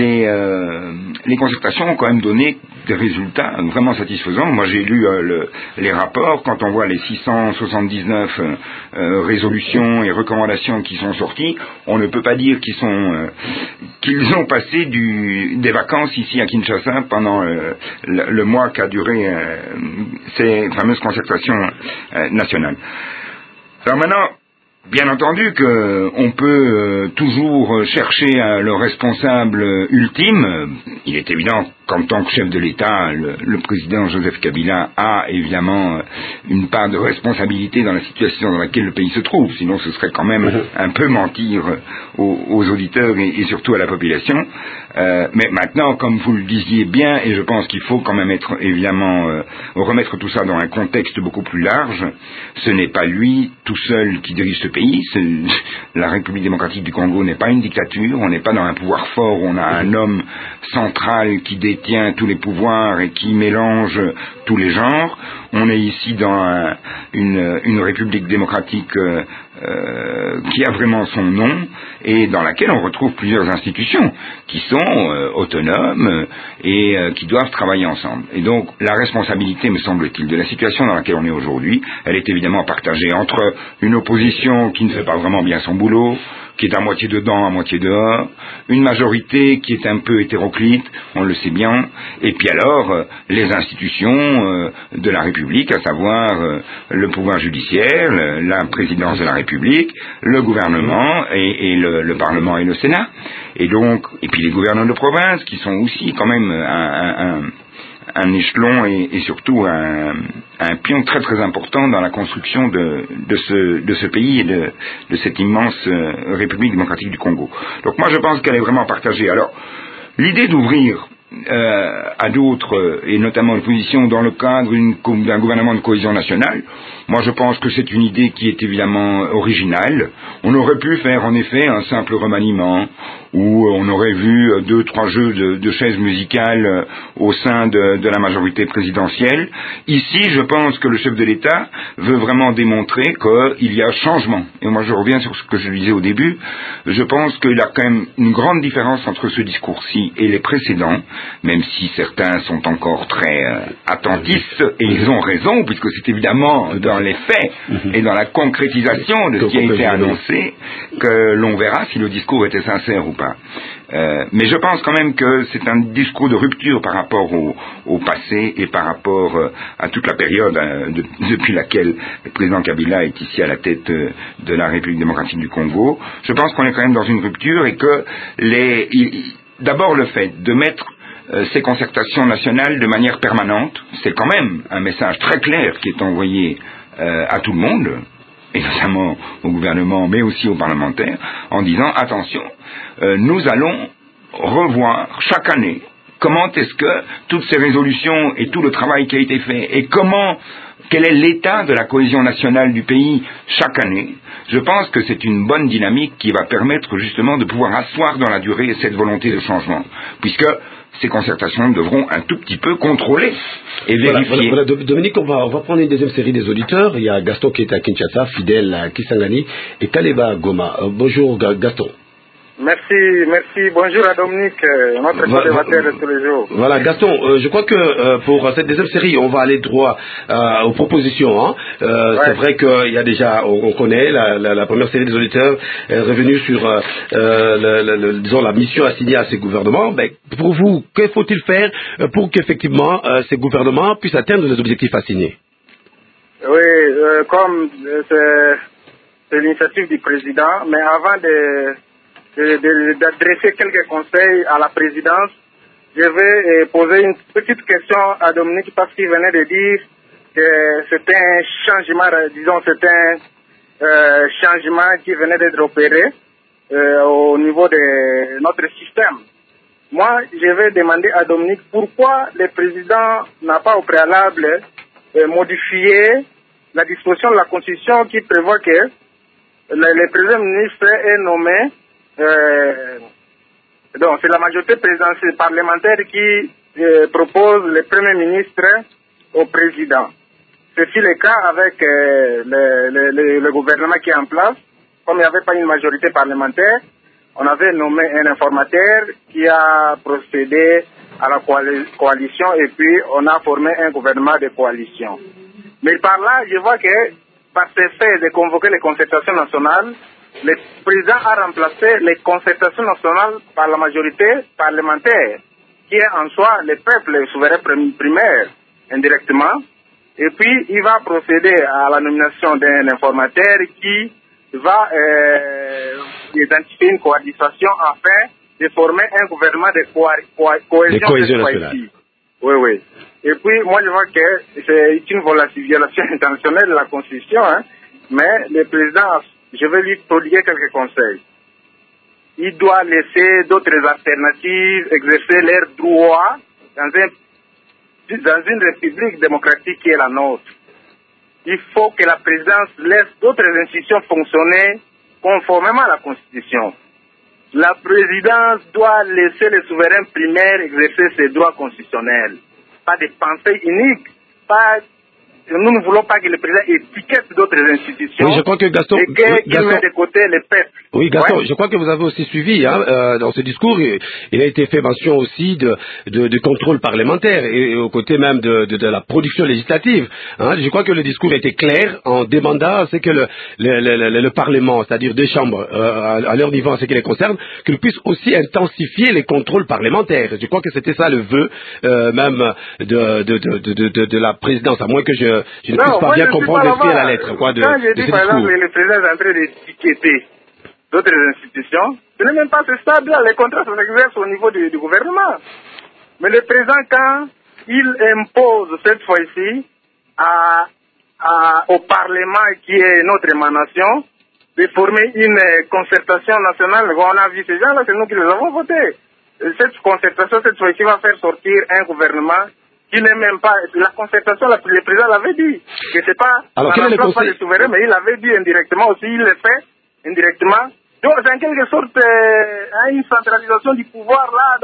les concertations ont quand même donné des résultats vraiment satisfaisants. Moi, j'ai lu les rapports. Quand on voit les 679 résolutions et recommandations qui sont sorties, on ne peut pas dire qu'ils ont passé des vacances ici à Kinshasa pendant le mois qu'a duré ces fameuses concertations nationales. Alors maintenant, bien entendu qu'on peut toujours chercher le responsable ultime. Il est évident qu'en tant que chef de l'État, le président Joseph Kabila a évidemment une part de responsabilité dans la situation dans laquelle le pays se trouve. Sinon, ce serait quand même un peu mentir aux auditeurs et surtout à la population. Mais maintenant, comme vous le disiez bien, et je pense qu'il faut quand même remettre tout ça dans un contexte beaucoup plus large, ce n'est pas lui tout seul qui dirige ce pays. La République démocratique du Congo n'est pas une dictature, on n'est pas dans un pouvoir fort, on a un homme central qui détient tous les pouvoirs et qui mélange tous les genres. On est ici dans une République démocratique qui a vraiment son nom et dans laquelle on retrouve plusieurs institutions qui sont autonomes et qui doivent travailler ensemble. Et donc la responsabilité, me semble-t-il, de la situation dans laquelle on est aujourd'hui, elle est évidemment partagée entre une opposition qui ne fait pas vraiment bien son boulot, qui est à moitié dedans, à moitié dehors, une majorité qui est un peu hétéroclite, on le sait bien, et puis alors les institutions de la République, à savoir le pouvoir judiciaire, la présidence de la République, le gouvernement et le Parlement et le Sénat, et puis les gouverneurs de province qui sont aussi quand même un échelon et surtout un pion très très important dans la construction de ce pays et de cette immense République démocratique du Congo. Donc moi je pense qu'elle est vraiment partagée. Alors l'idée d'ouvrir à d'autres, et notamment l'opposition dans le cadre d'un gouvernement de cohésion nationale, moi je pense que c'est une idée qui est évidemment originale. On aurait pu faire en effet un simple remaniement, où on aurait vu 2-3 jeux de chaises musicales au sein de la majorité présidentielle. Ici, je pense que le chef de l'État veut vraiment démontrer qu'il y a changement. Et moi je reviens sur ce que je disais au début, je pense qu'il y a quand même une grande différence entre ce discours-ci et les précédents, même si certains sont encore très attentifs, et ils ont raison, puisque c'est évidemment dans les faits et dans la concrétisation de ce qui a été annoncé que l'on verra si le discours était sincère ou pas. Mais je pense quand même que c'est un discours de rupture par rapport au passé et par rapport à toute la période depuis laquelle le président Kabila est ici à la tête de la République démocratique du Congo. Je pense qu'on est quand même dans une rupture et que d'abord le fait de mettre ces concertations nationales de manière permanente, c'est quand même un message très clair qui est envoyé à tout le monde, et notamment au gouvernement, mais aussi aux parlementaires, en disant attention, nous allons revoir chaque année comment est-ce que toutes ces résolutions et tout le travail qui a été fait, et quel est l'état de la cohésion nationale du pays chaque année. Je pense que c'est une bonne dynamique qui va permettre justement de pouvoir asseoir dans la durée cette volonté de changement, puisque ces concertations devront un tout petit peu contrôler et vérifier. Voilà, Dominique, on va prendre une deuxième série des auditeurs. Il y a Gaston qui est à Kinshasa, fidèle à Kisangani, et Kaleba Goma. Bonjour Gaston. Merci. Bonjour à Dominique, notre débatteur de tous les jours. Voilà, Gaston, je crois que pour cette deuxième série, on va aller droit aux propositions. Hein. Ouais. C'est vrai qu'il y a déjà, on connaît, la première série des auditeurs est revenue sur, disons, la mission assignée à ces gouvernements. Mais pour vous, que faut-il faire pour qu'effectivement ces gouvernements puissent atteindre les objectifs assignés? Oui, comme c'est l'initiative du président, mais avant d'adresser quelques conseils à la présidence, je vais poser une petite question à Dominique parce qu'il venait de dire que c'était un changement, disons, c'est un changement qui venait d'être opéré. au niveau de notre système. Moi, je vais demander à Dominique pourquoi le président n'a pas au préalable modifié la disposition de la Constitution qui prévoit que le président ministre est nommé, donc c'est la majorité présidentielle parlementaire qui propose le premier ministre au président. C'est le cas avec le gouvernement qui est en place. Comme il n'y avait pas une majorité parlementaire, on avait nommé un informateur qui a procédé à la coalition et puis on a formé un gouvernement de coalition. Mais par là, je vois que par ce fait de convoquer les concertations nationales, le président a remplacé les concertations nationales par la majorité parlementaire, qui est en soi le peuple souverain primaire, indirectement. Et puis, il va procéder à la nomination d'un informateur qui va identifier une coalition afin de former un gouvernement de cohésion nationale. Oui, oui. Et puis, moi, je vois que c'est une violation intentionnelle de la Constitution, hein, mais le président, je vais lui prodiguer quelques conseils. Il doit laisser d'autres alternatives exercer leurs droits dans une république démocratique qui est la nôtre. Il faut que la présidence laisse d'autres institutions fonctionner conformément à la Constitution. La présidence doit laisser les souverains primaires exercer ses droits constitutionnels. Pas de pensée unique, nous ne voulons pas que le président étiquette d'autres institutions. Oui, je crois que Gaston, et qu'il met de côté les peuples. Oui, Gaston, je crois que vous avez aussi suivi, dans ce discours, il a été fait mention aussi de contrôle parlementaire et aux côtés même de la production législative. Hein. Je crois que le discours était clair en demandant à ce que le Parlement, c'est-à-dire deux chambres, à leur niveau en ce qui les concerne, qu'ils puissent aussi intensifier les contrôles parlementaires. Je crois que c'était ça le vœu même de la présidence, à moins que je ne puisse pas bien comprendre l'esprit à la lettre. Quoi, quand je dis par exemple le président est en train d'étiqueter d'autres institutions, ce n'est même pas ce stade-là. Les contrats s'exercent au niveau du gouvernement. Mais le président, quand il impose cette fois-ci au Parlement, qui est notre émanation, de former une concertation nationale, on a vu ces gens-là, c'est nous qui les avons votés. Cette concertation, cette fois-ci, va faire sortir un gouvernement qui n'est même pas... La concertation, le président l'avait dit, que c'est pas... Alors, quel est le conseil? Pas le souverain, mais il l'avait dit indirectement aussi, il le fait indirectement. Donc, c'est en quelque sorte une centralisation du pouvoir là.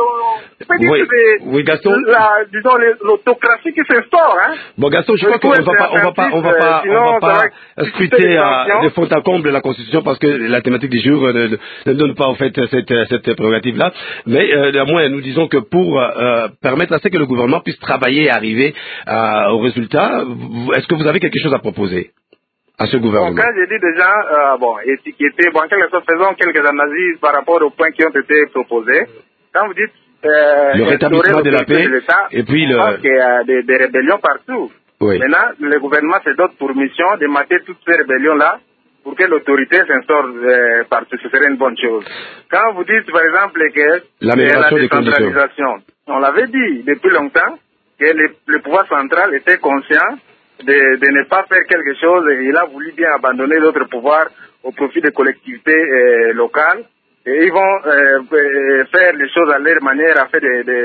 Oui, Gaston. Disons l'autocratie qui s'instaure. Hein. Bon, Gaston, je crois qu'on va pas scruter de fond en comble la Constitution parce que la thématique du jour ne donne pas en fait cette prérogative-là. Mais néanmoins, nous disons que pour permettre à ce que le gouvernement puisse travailler et arriver au résultat, est-ce que vous avez quelque chose à proposer à ce gouvernement? Quand j'ai dit déjà, étiqueter, quelque chose, faisons quelques analyses par rapport aux points qui ont été proposés. Quand vous dites le rétablissement de la paix, et puis il y a des rébellions partout. Oui. Maintenant, le gouvernement se dote pour mission de mater toutes ces rébellions-là pour que l'autorité s'instaure partout. Ce serait une bonne chose. Quand vous dites, par exemple, que la décentralisation, on l'avait dit depuis longtemps que le pouvoir central était conscient de ne pas faire quelque chose et il a voulu bien abandonner d'autres pouvoirs au profit des collectivités locales et ils vont faire les choses à leur manière afin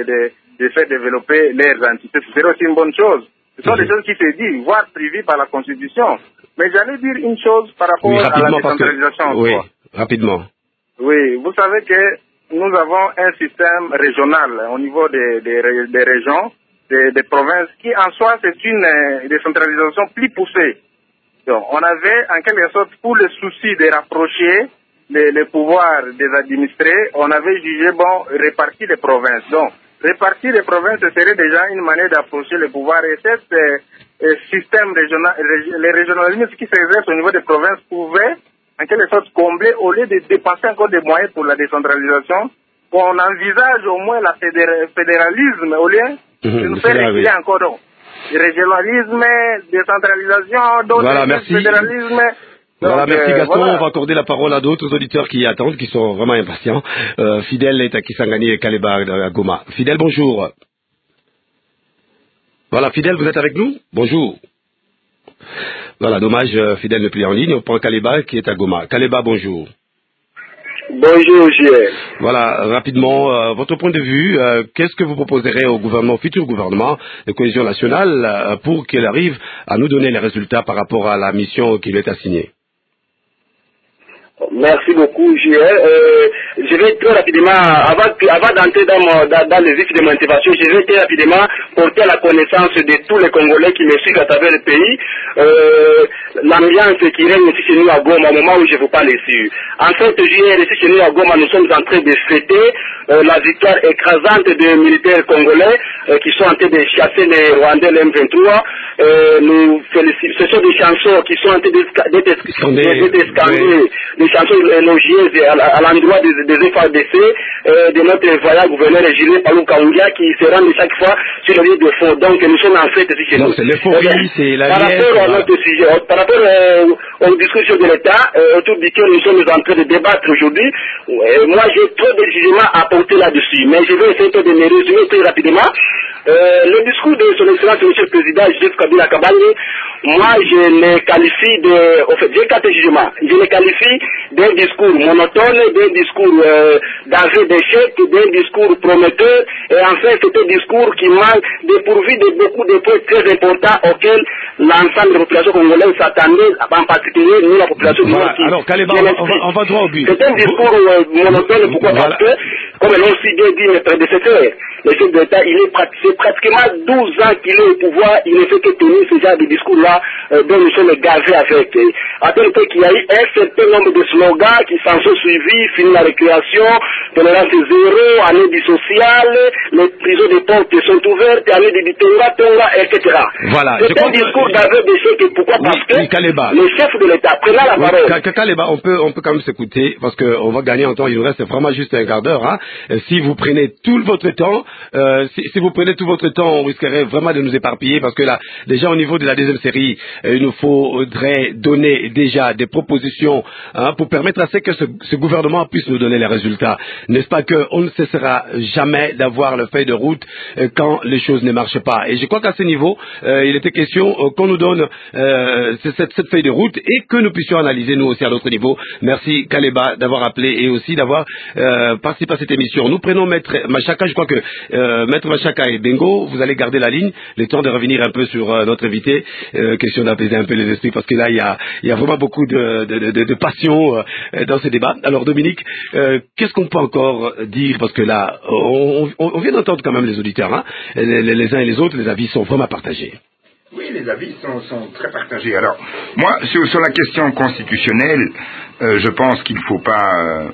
de faire développer leurs entités. Ce serait aussi une bonne chose. Ce sont des choses qui se disent, voire prévues par la Constitution. Mais j'allais dire une chose par rapport à la décentralisation. Oui, rapidement. Oui, vous savez que nous avons un système régional au niveau des régions, des provinces, qui en soi c'est une décentralisation plus poussée. Donc, on avait en quelque sorte, pour le souci de rapprocher les pouvoirs des administrés, on avait jugé bon répartir les provinces. Donc, répartir les provinces serait déjà une manière d'approcher le pouvoir et cet système régional, les régionalismes qui s'exercent au niveau des provinces pouvaient en quelque sorte combler au lieu de dépenser encore des moyens pour la décentralisation, qu'on envisage au moins la fédéralisme au lieu de nous faire reculer encore. Donc, régionalisme, décentralisation, d'autres fédéralisme. Voilà, merci Gaston. Voilà. On va accorder la parole à d'autres auditeurs qui attendent, qui sont vraiment impatients. Fidèle est à Kisangani et Kaleba à Goma. Fidèle, bonjour. Voilà, Fidèle, vous êtes avec nous? Bonjour. Voilà, dommage, Fidèle ne plus en ligne. On prend Kaleba qui est à Goma. Kaleba, bonjour. Bonjour, JR. Voilà, rapidement, votre point de vue, qu'est-ce que vous proposerez au gouvernement, au futur gouvernement de cohésion nationale pour qu'il arrive à nous donner les résultats par rapport à la mission qui lui est assignée? Merci beaucoup, JR. Je vais très rapidement, avant d'entrer dans le vif de mon intervention, je vais très rapidement porter à la connaissance de tous les Congolais qui me suivent à travers le pays l'ambiance qui règne ici chez nous à Goma au moment où je vous parle ici. En fait, JR, ici chez nous à Goma, nous sommes en train de fêter la victoire écrasante des militaires congolais qui sont en train de chasser les Rwandais, les M23. Ce sont des chansons qui sont en train d'être scandées, des chansons élogieuses à l'endroit des FARDC, de notre voyant gouverneur Julien Palou Kaungia qui se rendent chaque fois sur le lieu de fond. Donc nous sommes en fête ici chez nous. C'est l'euphorie, c'est la par rapport à notre sujet, par rapport aux discussions de l'État, autour duquel nous sommes en train de débattre aujourd'hui, moi j'ai trop de jugements à porter là-dessus, mais je vais essayer de me résumer très rapidement. Le discours de son excellence, monsieur le président Joseph Kabila Kabange, moi je le qualifie j'ai quatre jugements. Je le qualifie d'un discours monotone, d'un discours d'aveu d'échec, d'un discours prometteur, et enfin c'est un discours qui manque dépourvu de beaucoup de points très importants auxquels l'ensemble de la population congolaise s'attendait, en particulier nous la population voilà. Alors Kaleba, on va droit au but. C'est un discours monotone, pourquoi? Parce que, comme l'ont si bien dit mes prédécesseurs, le chef de l'État, c'est pratiquement 12 ans qu'il est au pouvoir, il ne fait que tenir ce genre de discours-là dont nous sommes gavés avec. À tel point qu'il y a eu un certain nombre de slogans qui s'en sont suivis: fini la récréation, tolérance zéro, année du social, les prisons des portes sont ouvertes, année de Bitenga, Tonga, etc. Voilà. C'est un discours d'aveu d'échec. Pourquoi? Parce que le chef de l'État, prenant la parole. Kaleba, on peut quand même s'écouter, parce qu'on va gagner en temps, il nous reste vraiment juste un quart d'heure. Hein. Si vous prenez tout votre temps, si vous prenez tout votre temps, on risquerait vraiment de nous éparpiller, parce que là, déjà au niveau de la deuxième série, il nous faudrait donner déjà des propositions pour permettre à ce que ce gouvernement puisse nous donner les résultats. N'est-ce pas qu'on ne cessera jamais d'avoir le feuille de route quand les choses ne marchent pas. Et je crois qu'à ce niveau, il était question qu'on nous donne cette feuille de route et que nous puissions analyser nous aussi à notre niveau. Merci Kaleba d'avoir appelé et aussi d'avoir participé à cette émission. Nous prenons Maître Machaka. Je crois que Maître Machaka et Bengo, vous allez garder la ligne, le temps de revenir un peu sur notre invité. Question d'apaiser un peu les esprits, parce que là, il y a vraiment beaucoup de passion dans ce débat. Alors Dominique, qu'est-ce qu'on peut encore dire? Parce que là, on vient d'entendre quand même les auditeurs, hein, les uns et les autres, les avis sont vraiment partagés. Oui, les avis sont très partagés. Alors, moi, sur la question constitutionnelle, je pense qu'il ne faut pas...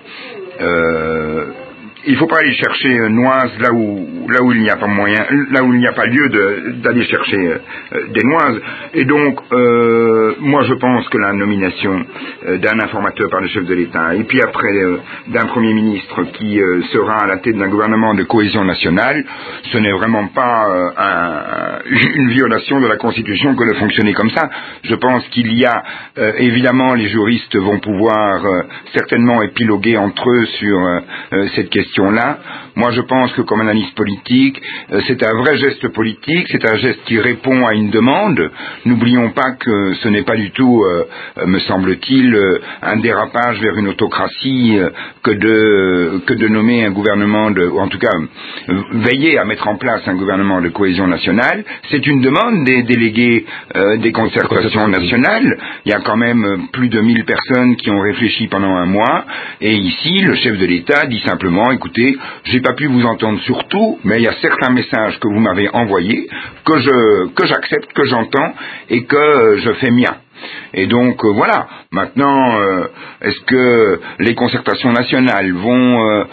il ne faut pas aller chercher noises là où il n'y a pas moyen, là où il n'y a pas lieu d'aller chercher des noises. Et donc, moi je pense que la nomination d'un informateur par le chef de l'État, et puis après d'un Premier ministre qui sera à la tête d'un gouvernement de cohésion nationale, ce n'est vraiment pas une violation de la Constitution que de fonctionner comme ça. Je pense qu'il y a, évidemment, les juristes vont pouvoir certainement épiloguer entre eux sur cette question-là. Moi, je pense que comme analyste politique, c'est un vrai geste politique, c'est un geste qui répond à une demande. N'oublions pas que ce n'est pas du tout, me semble-t-il, un dérapage vers une autocratie que de nommer un gouvernement ou en tout cas veiller à mettre en place un gouvernement de cohésion nationale. C'est une demande des délégués des concertations nationales. Il y a quand même plus de 1000 personnes qui ont réfléchi pendant un mois, et ici, le chef de l'État dit simplement: écoutez, j'ai pas pu vous entendre sur tout, mais il y a certains messages que vous m'avez envoyés, que j'accepte, que j'entends et que je fais mien. Et donc voilà. Maintenant, est-ce que les concertations nationales vont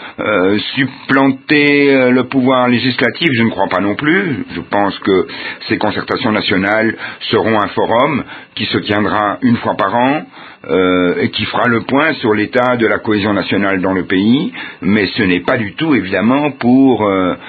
supplanter le pouvoir législatif? Je ne crois pas non plus. Je pense que ces concertations nationales seront un forum qui se tiendra une fois par an et qui fera le point sur l'état de la cohésion nationale dans le pays, mais ce n'est pas du tout évidemment pour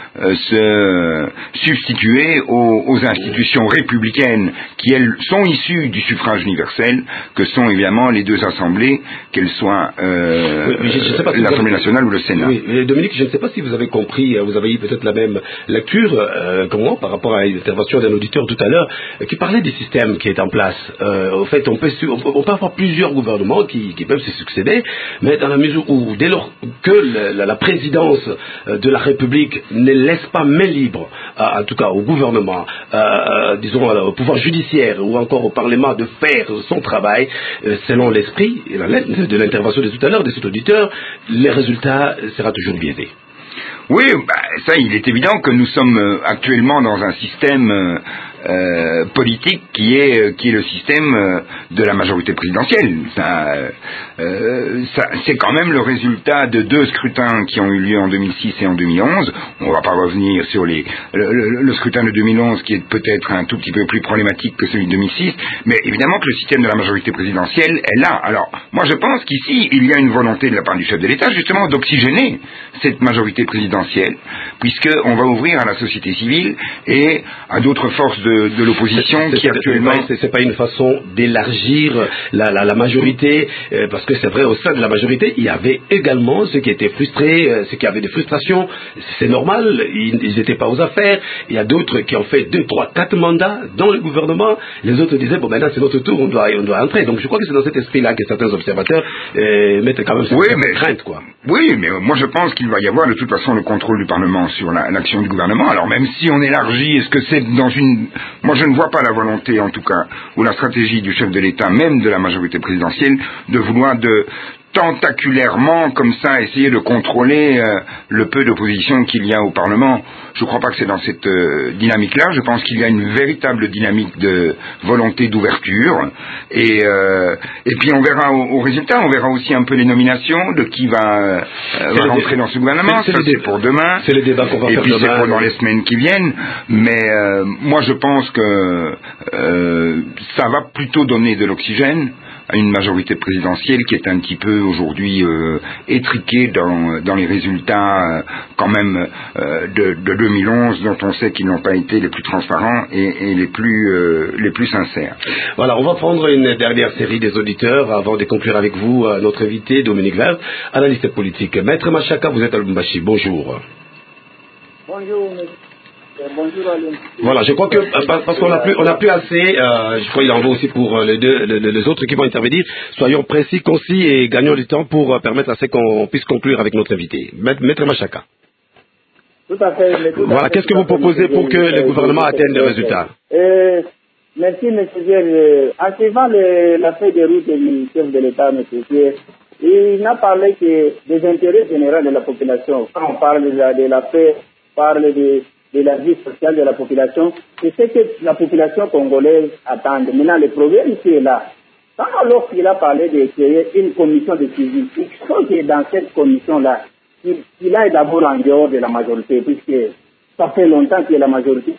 se substituer aux institutions républicaines qui elles sont issues du suffrage universel universel que sont évidemment les deux assemblées, qu'elles soient l'Assemblée nationale ou le Sénat. Oui, mais Dominique, je ne sais pas si vous avez compris, vous avez eu peut-être la même lecture que moi par rapport à l'intervention d'un auditeur tout à l'heure qui parlait du système qui est en place. Au fait, on peut avoir plusieurs gouvernements qui peuvent se succéder, mais dans la mesure où, dès lors que la présidence de la République ne laisse pas main libre, en tout cas au gouvernement, disons au pouvoir judiciaire ou encore au Parlement de faire son travail, selon l'esprit et la lettre de l'intervention de tout à l'heure de cet auditeur, le résultat sera toujours biaisé. Oui, ça, il est évident que nous sommes actuellement dans un système politique qui est le système de la majorité présidentielle. C'est quand même le résultat de deux scrutins qui ont eu lieu en 2006 et en 2011. On ne va pas revenir sur le scrutin de 2011 qui est peut-être un tout petit peu plus problématique que celui de 2006, mais évidemment que le système de la majorité présidentielle est là. Alors, moi je pense qu'ici, il y a une volonté de la part du chef de l'État justement d'oxygéner cette majorité présidentielle, puisqu'on va ouvrir à la société civile et à d'autres forces de l'opposition qui actuellement... C'est pas une façon d'élargir la majorité, parce que c'est vrai, au sein de la majorité, il y avait également ceux qui étaient frustrés, ceux qui avaient des frustrations, c'est normal, ils n'étaient pas aux affaires. Il y a d'autres qui ont fait 2, 3, 4 mandats dans le gouvernement, les autres disaient, bon maintenant c'est notre tour, on doit entrer. Donc je crois que c'est dans cet esprit-là que certains observateurs mettent quand même cette crainte, quoi. Oui, mais moi je pense qu'il va y avoir de toute façon le contrôle du Parlement sur l'action du gouvernement. Alors même si on élargit, est-ce que c'est dans une... Moi je ne vois pas la volonté en tout cas, ou la stratégie du chef de l'État, même de la majorité présidentielle, de vouloir tentaculairement, comme ça, essayer de contrôler le peu d'opposition qu'il y a au Parlement. Je ne crois pas que c'est dans cette dynamique-là. Je pense qu'il y a une véritable dynamique de volonté d'ouverture. Et puis on verra au résultat, on verra aussi un peu les nominations de qui va rentrer dans ce gouvernement. C'est pour demain. C'est le débat qu'on va faire demain. Et puis c'est pour dans les semaines qui viennent. Mais moi je pense que ça va plutôt donner de l'oxygène à une majorité présidentielle qui est un petit peu aujourd'hui étriquée dans les résultats quand même de 2011, dont on sait qu'ils n'ont pas été les plus transparents et les plus sincères. Voilà, on va prendre une dernière série des auditeurs avant de conclure avec vous notre invité Dominique Vert, analyste politique. Maître Machaka, vous êtes à Lubumbashi. Bonjour. Bonjour, bonjour à l'Institut. Voilà, je crois que parce qu'on n'a plus assez, je crois qu'il en va aussi pour les autres qui vont intervenir. Soyons précis, concis et gagnons du temps pour permettre à ce qu'on puisse conclure avec notre invité. Maître Machaka. Tout à fait. Voilà, qu'est-ce que vous proposez pour que le gouvernement atteigne des résultats? Merci, monsieur. En suivant la feuille de route du chef de l'État, monsieur, il n'a parlé que des intérêts généraux de la population. Quand on parle de la paix, on parle de la vie sociale de la population, c'est ce que la population congolaise attend. Maintenant, le problème qui est là, lorsqu'il a parlé de créer une commission de suivi, il faut que dans cette commission-là, il aille d'abord en dehors de la majorité, puisque ça fait longtemps qu'il y a la majorité.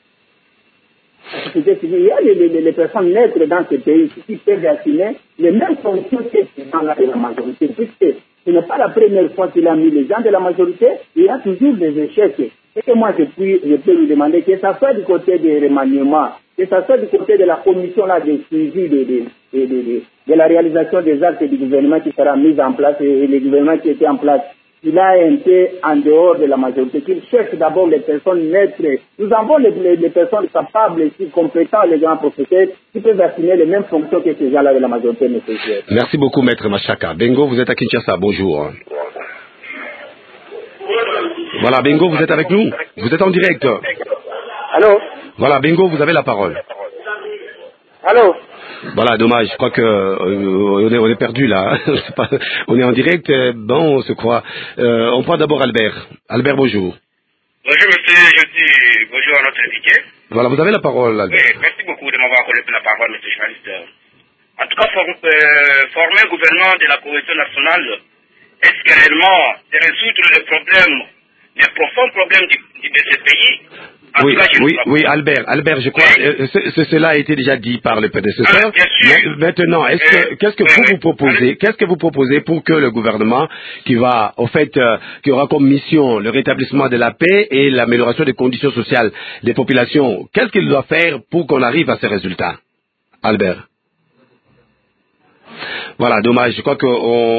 Il y a les personnes naîtres dans ce pays qui peuvent assumer les mêmes fonctions que ces gens-là de la majorité, puisque ce n'est pas la première fois qu'il a mis les gens de la majorité, il y a toujours des échecs. Et que moi, je peux lui demander que ça soit du côté des remaniements, que ça soit du côté de la commission là, de suivi de la réalisation des actes du gouvernement qui sera mis en place et le gouvernement qui était en place. Il a un peu en dehors de la majorité, qu'il cherche d'abord les personnes neutres. Nous avons les personnes capables, compétentes, les grands professeurs, qui peuvent assumer les mêmes fonctions que ces gens-là de la majorité. Merci beaucoup, Maître Machaka. Bengo, vous êtes à Kinshasa, bonjour. Voilà, Bengo, vous êtes avec nous? Vous êtes en direct. Allô? Voilà, Bengo, vous avez la parole. Allô? Voilà, dommage, je crois que on est perdu là. On est en direct, bon, on se croit. On prend d'abord Albert. Albert, bonjour. Bonjour monsieur, je dis bonjour à notre invité. Voilà, vous avez la parole, Albert. Oui, merci beaucoup de m'avoir accordé la parole, monsieur le journaliste. En tout cas, former un gouvernement de la cohésion nationale, est-ce que réellement de résoudre les profonds problèmes de ce pays? Oui, Albert, je crois cela a été déjà dit par le prédécesseur. Maintenant, qu'est-ce que vous proposez pour que le gouvernement qui aura comme mission le rétablissement de la paix et l'amélioration des conditions sociales des populations, qu'est-ce qu'il doit faire pour qu'on arrive à ces résultats, Albert? Voilà, dommage. Je crois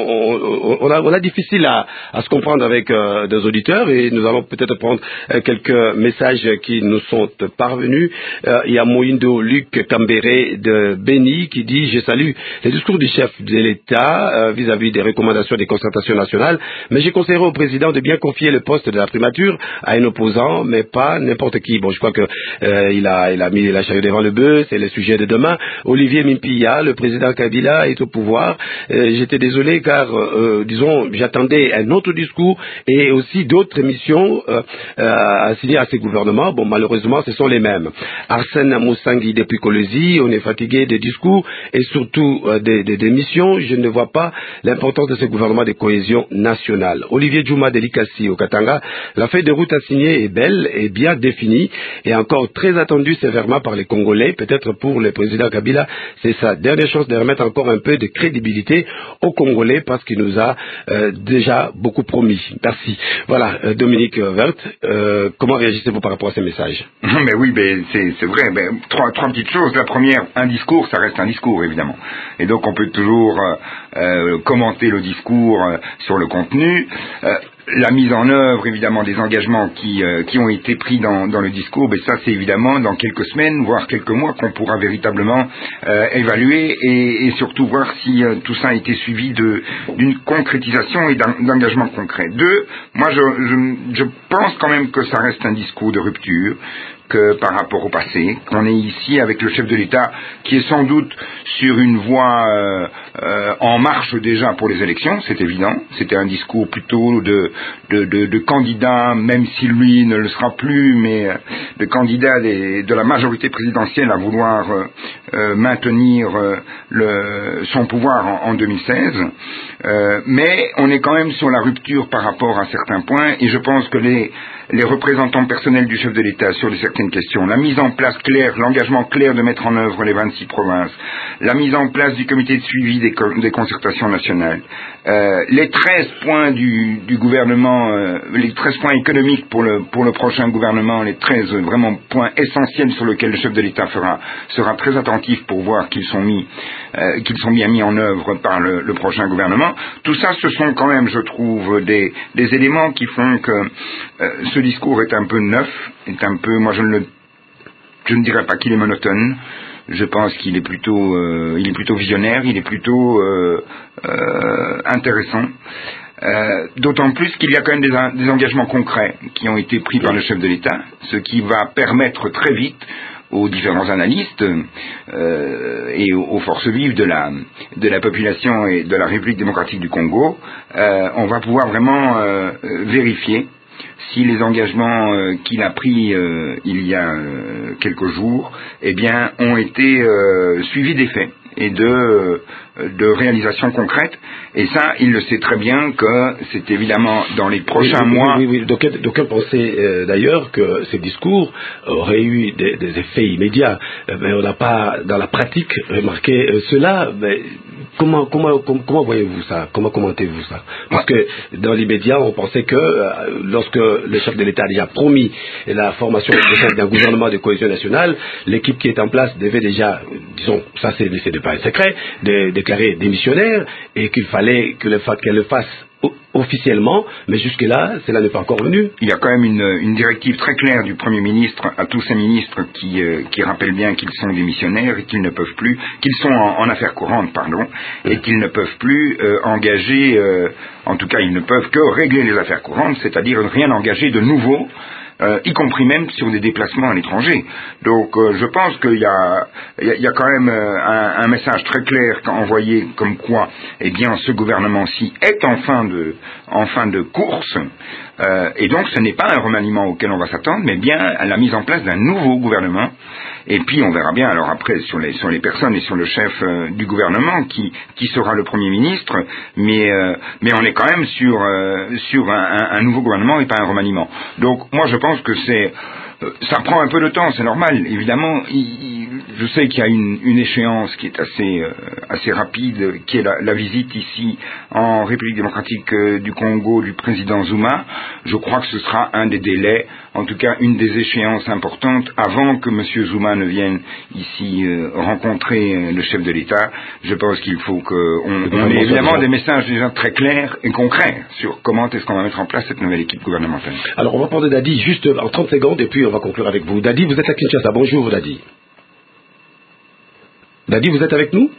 qu'on a difficile à se comprendre avec des auditeurs et nous allons peut-être prendre quelques messages qui nous sont parvenus. Il y a Moindo Luc Cambéré de Béni qui dit: je salue les discours du chef de l'État vis-à-vis des recommandations des concertations nationales, mais j'ai conseillé au président de bien confier le poste de la primature à un opposant, mais pas n'importe qui. Bon, je crois que il a mis la charrue devant le bœuf, c'est le sujet de demain. Olivier Mimpiya, le président Kabila est au pouvoir. J'étais désolé car, disons, j'attendais un autre discours et aussi d'autres missions assignées à ces gouvernements. Bon, malheureusement, ce sont les mêmes. Arsène Moussangui depuis Colosie, on est fatigué des discours et surtout des missions. Je ne vois pas l'importance de ce gouvernement de cohésion nationale. Olivier Djouma de Likasi au Katanga, la feuille de route assignée est belle et bien définie et encore très attendue sévèrement par les Congolais. Peut-être pour le président Kabila, c'est sa dernière chance de remettre encore un peu de crédibilité aux Congolais parce qu'il nous a déjà beaucoup promis. Merci. Voilà, Dominique Vert, comment réagissez-vous par rapport à ces messages? Mais oui, c'est vrai. Trois petites choses. La première, un discours, ça reste un discours, évidemment. Et donc on peut toujours commenter le discours sur le contenu. La mise en œuvre, évidemment, des engagements qui ont été pris dans le discours, ça c'est évidemment dans quelques semaines, voire quelques mois, qu'on pourra véritablement évaluer et surtout voir si tout ça a été suivi d'une concrétisation et d'engagement concret. Moi je pense quand même que ça reste un discours de rupture, que par rapport au passé, qu'on est ici avec le chef de l'État qui est sans doute sur une voie en marche déjà pour les élections, c'est évident. C'était un discours plutôt de candidat, même si lui ne le sera plus, mais de candidat de la majorité présidentielle à vouloir maintenir son pouvoir en 2016. Mais on est quand même sur la rupture par rapport à certains points, et je pense que les représentants personnels du chef de l'État sur certaines questions, la mise en place claire, l'engagement clair de mettre en œuvre les 26 provinces, la mise en place du comité de suivi des concertations nationales, les 13 points du gouvernement, les 13 points économiques pour le prochain gouvernement, les 13 vraiment points essentiels sur lesquels le chef de l'État sera très attentif pour voir qu'ils sont bien mis en œuvre par le prochain gouvernement. Tout ça, ce sont quand même, je trouve, des éléments qui font que ce discours est un peu neuf, moi je ne dirais pas qu'il est monotone. Je pense qu'il est plutôt visionnaire, il est plutôt intéressant. D'autant plus qu'il y a quand même des engagements concrets qui ont été pris par le chef de l'État, ce qui va permettre très vite aux différents analystes et aux forces vives de la population et de la République démocratique du Congo, on va pouvoir vraiment vérifier si les engagements qu'il a pris il y a quelques jours, ont été suivis d'effets et de réalisations concrètes. Et ça, il le sait très bien que c'est évidemment dans les prochains mois... Oui. D'aucuns pensaient d'ailleurs que ces discours auraient eu des effets immédiats. Mais on n'a pas, dans la pratique, remarqué cela. Mais comment voyez-vous ça? Comment commentez-vous ça? Parce que dans l'immédiat, on pensait que lorsque le chef de l'État a déjà promis la formation d'un gouvernement de cohésion nationale, l'équipe qui est en place devait déjà, disons, ça c'est pas un secret, de déclarer démissionnaire et qu'il fallait qu'elle le fasse officiellement, mais jusque-là, cela n'est pas encore venu. Il y a quand même une directive très claire du Premier ministre à tous ses ministres qui rappellent bien qu'ils sont démissionnaires et qu'ils ne peuvent plus, qu'ils sont en affaires courantes, et qu'ils ne peuvent plus engager, en tout cas ils ne peuvent que régler les affaires courantes, c'est-à-dire rien engager de nouveau, y compris même sur des déplacements à l'étranger. Donc je pense qu'il y a quand même un message très clair envoyé comme quoi ce gouvernement-ci est en fin de course, et donc ce n'est pas un remaniement auquel on va s'attendre, mais bien à la mise en place d'un nouveau gouvernement. Et puis on verra bien alors après sur les personnes et sur le chef du gouvernement qui sera le Premier ministre, mais on est quand même sur un nouveau gouvernement et pas un remaniement. Donc moi je pense que ça prend un peu de temps, c'est normal, évidemment. je sais qu'il y a une échéance qui est assez rapide, qui est la visite ici en République démocratique du Congo du président Zuma. Je crois que ce sera un des délais, en tout cas une des échéances importantes avant que M. Zuma ne vienne ici rencontrer le chef de l'État. Je pense qu'il faut qu'on ait évidemment des messages déjà très clairs et concrets sur comment est-ce qu'on va mettre en place cette nouvelle équipe gouvernementale. Alors on va prendre Dadi juste en 30 secondes et puis on va conclure avec vous. Dadi, vous êtes à Kinshasa. Bonjour Dadi. Dadi, vous êtes avec nous?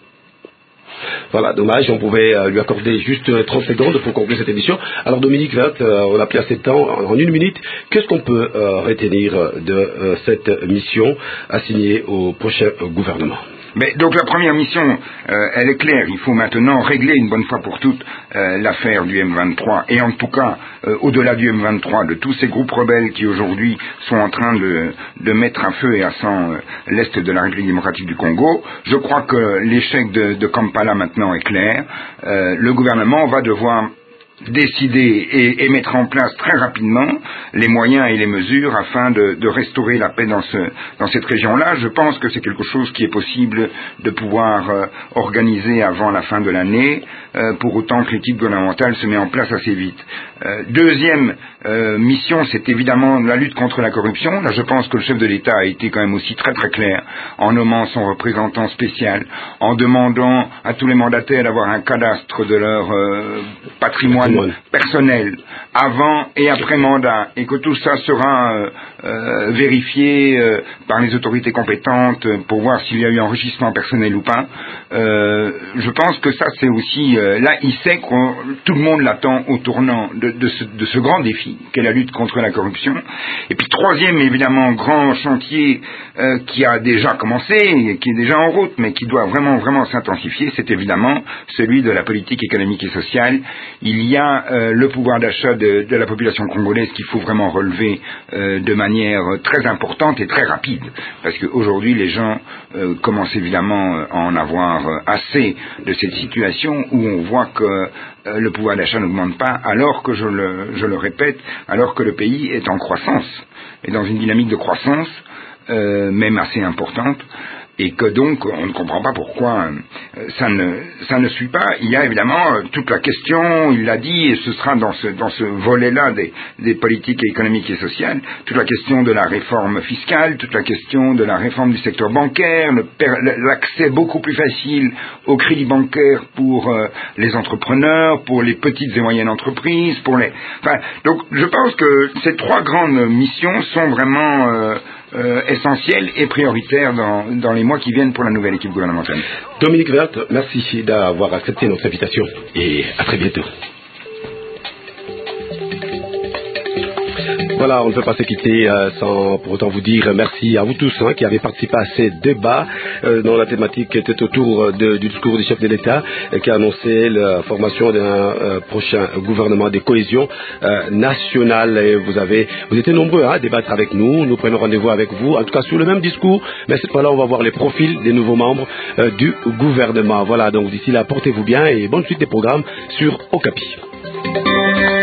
Voilà, dommage, on pouvait lui accorder juste 30 secondes pour conclure cette émission. Alors Dominique Vert, on a pris assez de temps, en une minute, qu'est-ce qu'on peut retenir de cette mission assignée au prochain gouvernement? Mais donc la première mission, elle est claire. Il faut maintenant régler une bonne fois pour toutes l'affaire du M23 et en tout cas, au-delà du M23, de tous ces groupes rebelles qui aujourd'hui sont en train de mettre à feu et à sang l'est de la République démocratique du Congo. Je crois que l'échec de Kampala maintenant est clair. Le gouvernement va devoir décider et mettre en place très rapidement les moyens et les mesures afin de restaurer la paix dans cette région-là. Je pense que c'est quelque chose qui est possible de pouvoir organiser avant la fin de l'année, pour autant que l'équipe gouvernementale se met en place assez vite. Deuxième mission, c'est évidemment la lutte contre la corruption. Là, je pense que le chef de l'État a été quand même aussi très très clair en nommant son représentant spécial, en demandant à tous les mandataires d'avoir un cadastre de leur patrimoine personnel avant et après mandat, et que tout ça sera vérifié par les autorités compétentes pour voir s'il y a eu enrichissement personnel ou pas. Je pense que ça c'est aussi là il sait que tout le monde l'attend au tournant de ce grand défi qu'est la lutte contre la corruption. Et puis troisième évidemment grand chantier qui a déjà commencé, qui est déjà en route mais qui doit vraiment s'intensifier, c'est évidemment celui de la politique économique et sociale. Il y a le pouvoir d'achat de la population congolaise qu'il faut vraiment relever de manière très importante et très rapide, parce qu'aujourd'hui les gens commencent évidemment à en avoir assez de cette situation où on voit que le pouvoir d'achat n'augmente pas, alors que, je le répète, alors que le pays est en croissance, et dans une dynamique de croissance même assez importante, et que donc on ne comprend pas pourquoi ça ne suit pas. Il y a évidemment toute la question, il l'a dit, et ce sera dans ce volet-là des politiques économiques et sociales, toute la question de la réforme fiscale, toute la question de la réforme du secteur bancaire, l'accès beaucoup plus facile au crédit bancaire pour les entrepreneurs, pour les petites et moyennes entreprises, donc je pense que ces trois grandes missions sont vraiment essentielles et prioritaires dans les mois qui viennent pour la nouvelle équipe gouvernementale. Dominique Vert, merci d'avoir accepté notre invitation et à très bientôt. Voilà, on ne peut pas se quitter sans pour autant vous dire merci à vous tous qui avez participé à ces débats dont la thématique était autour du discours du chef de l'État qui a annoncé la formation d'un prochain gouvernement de cohésion nationale. Et vous étiez nombreux à débattre avec nous. Nous prenons rendez-vous avec vous, en tout cas sur le même discours, mais cette fois-là on va voir les profils des nouveaux membres du gouvernement. Voilà, donc d'ici là, portez-vous bien et bonne suite des programmes sur Okapi.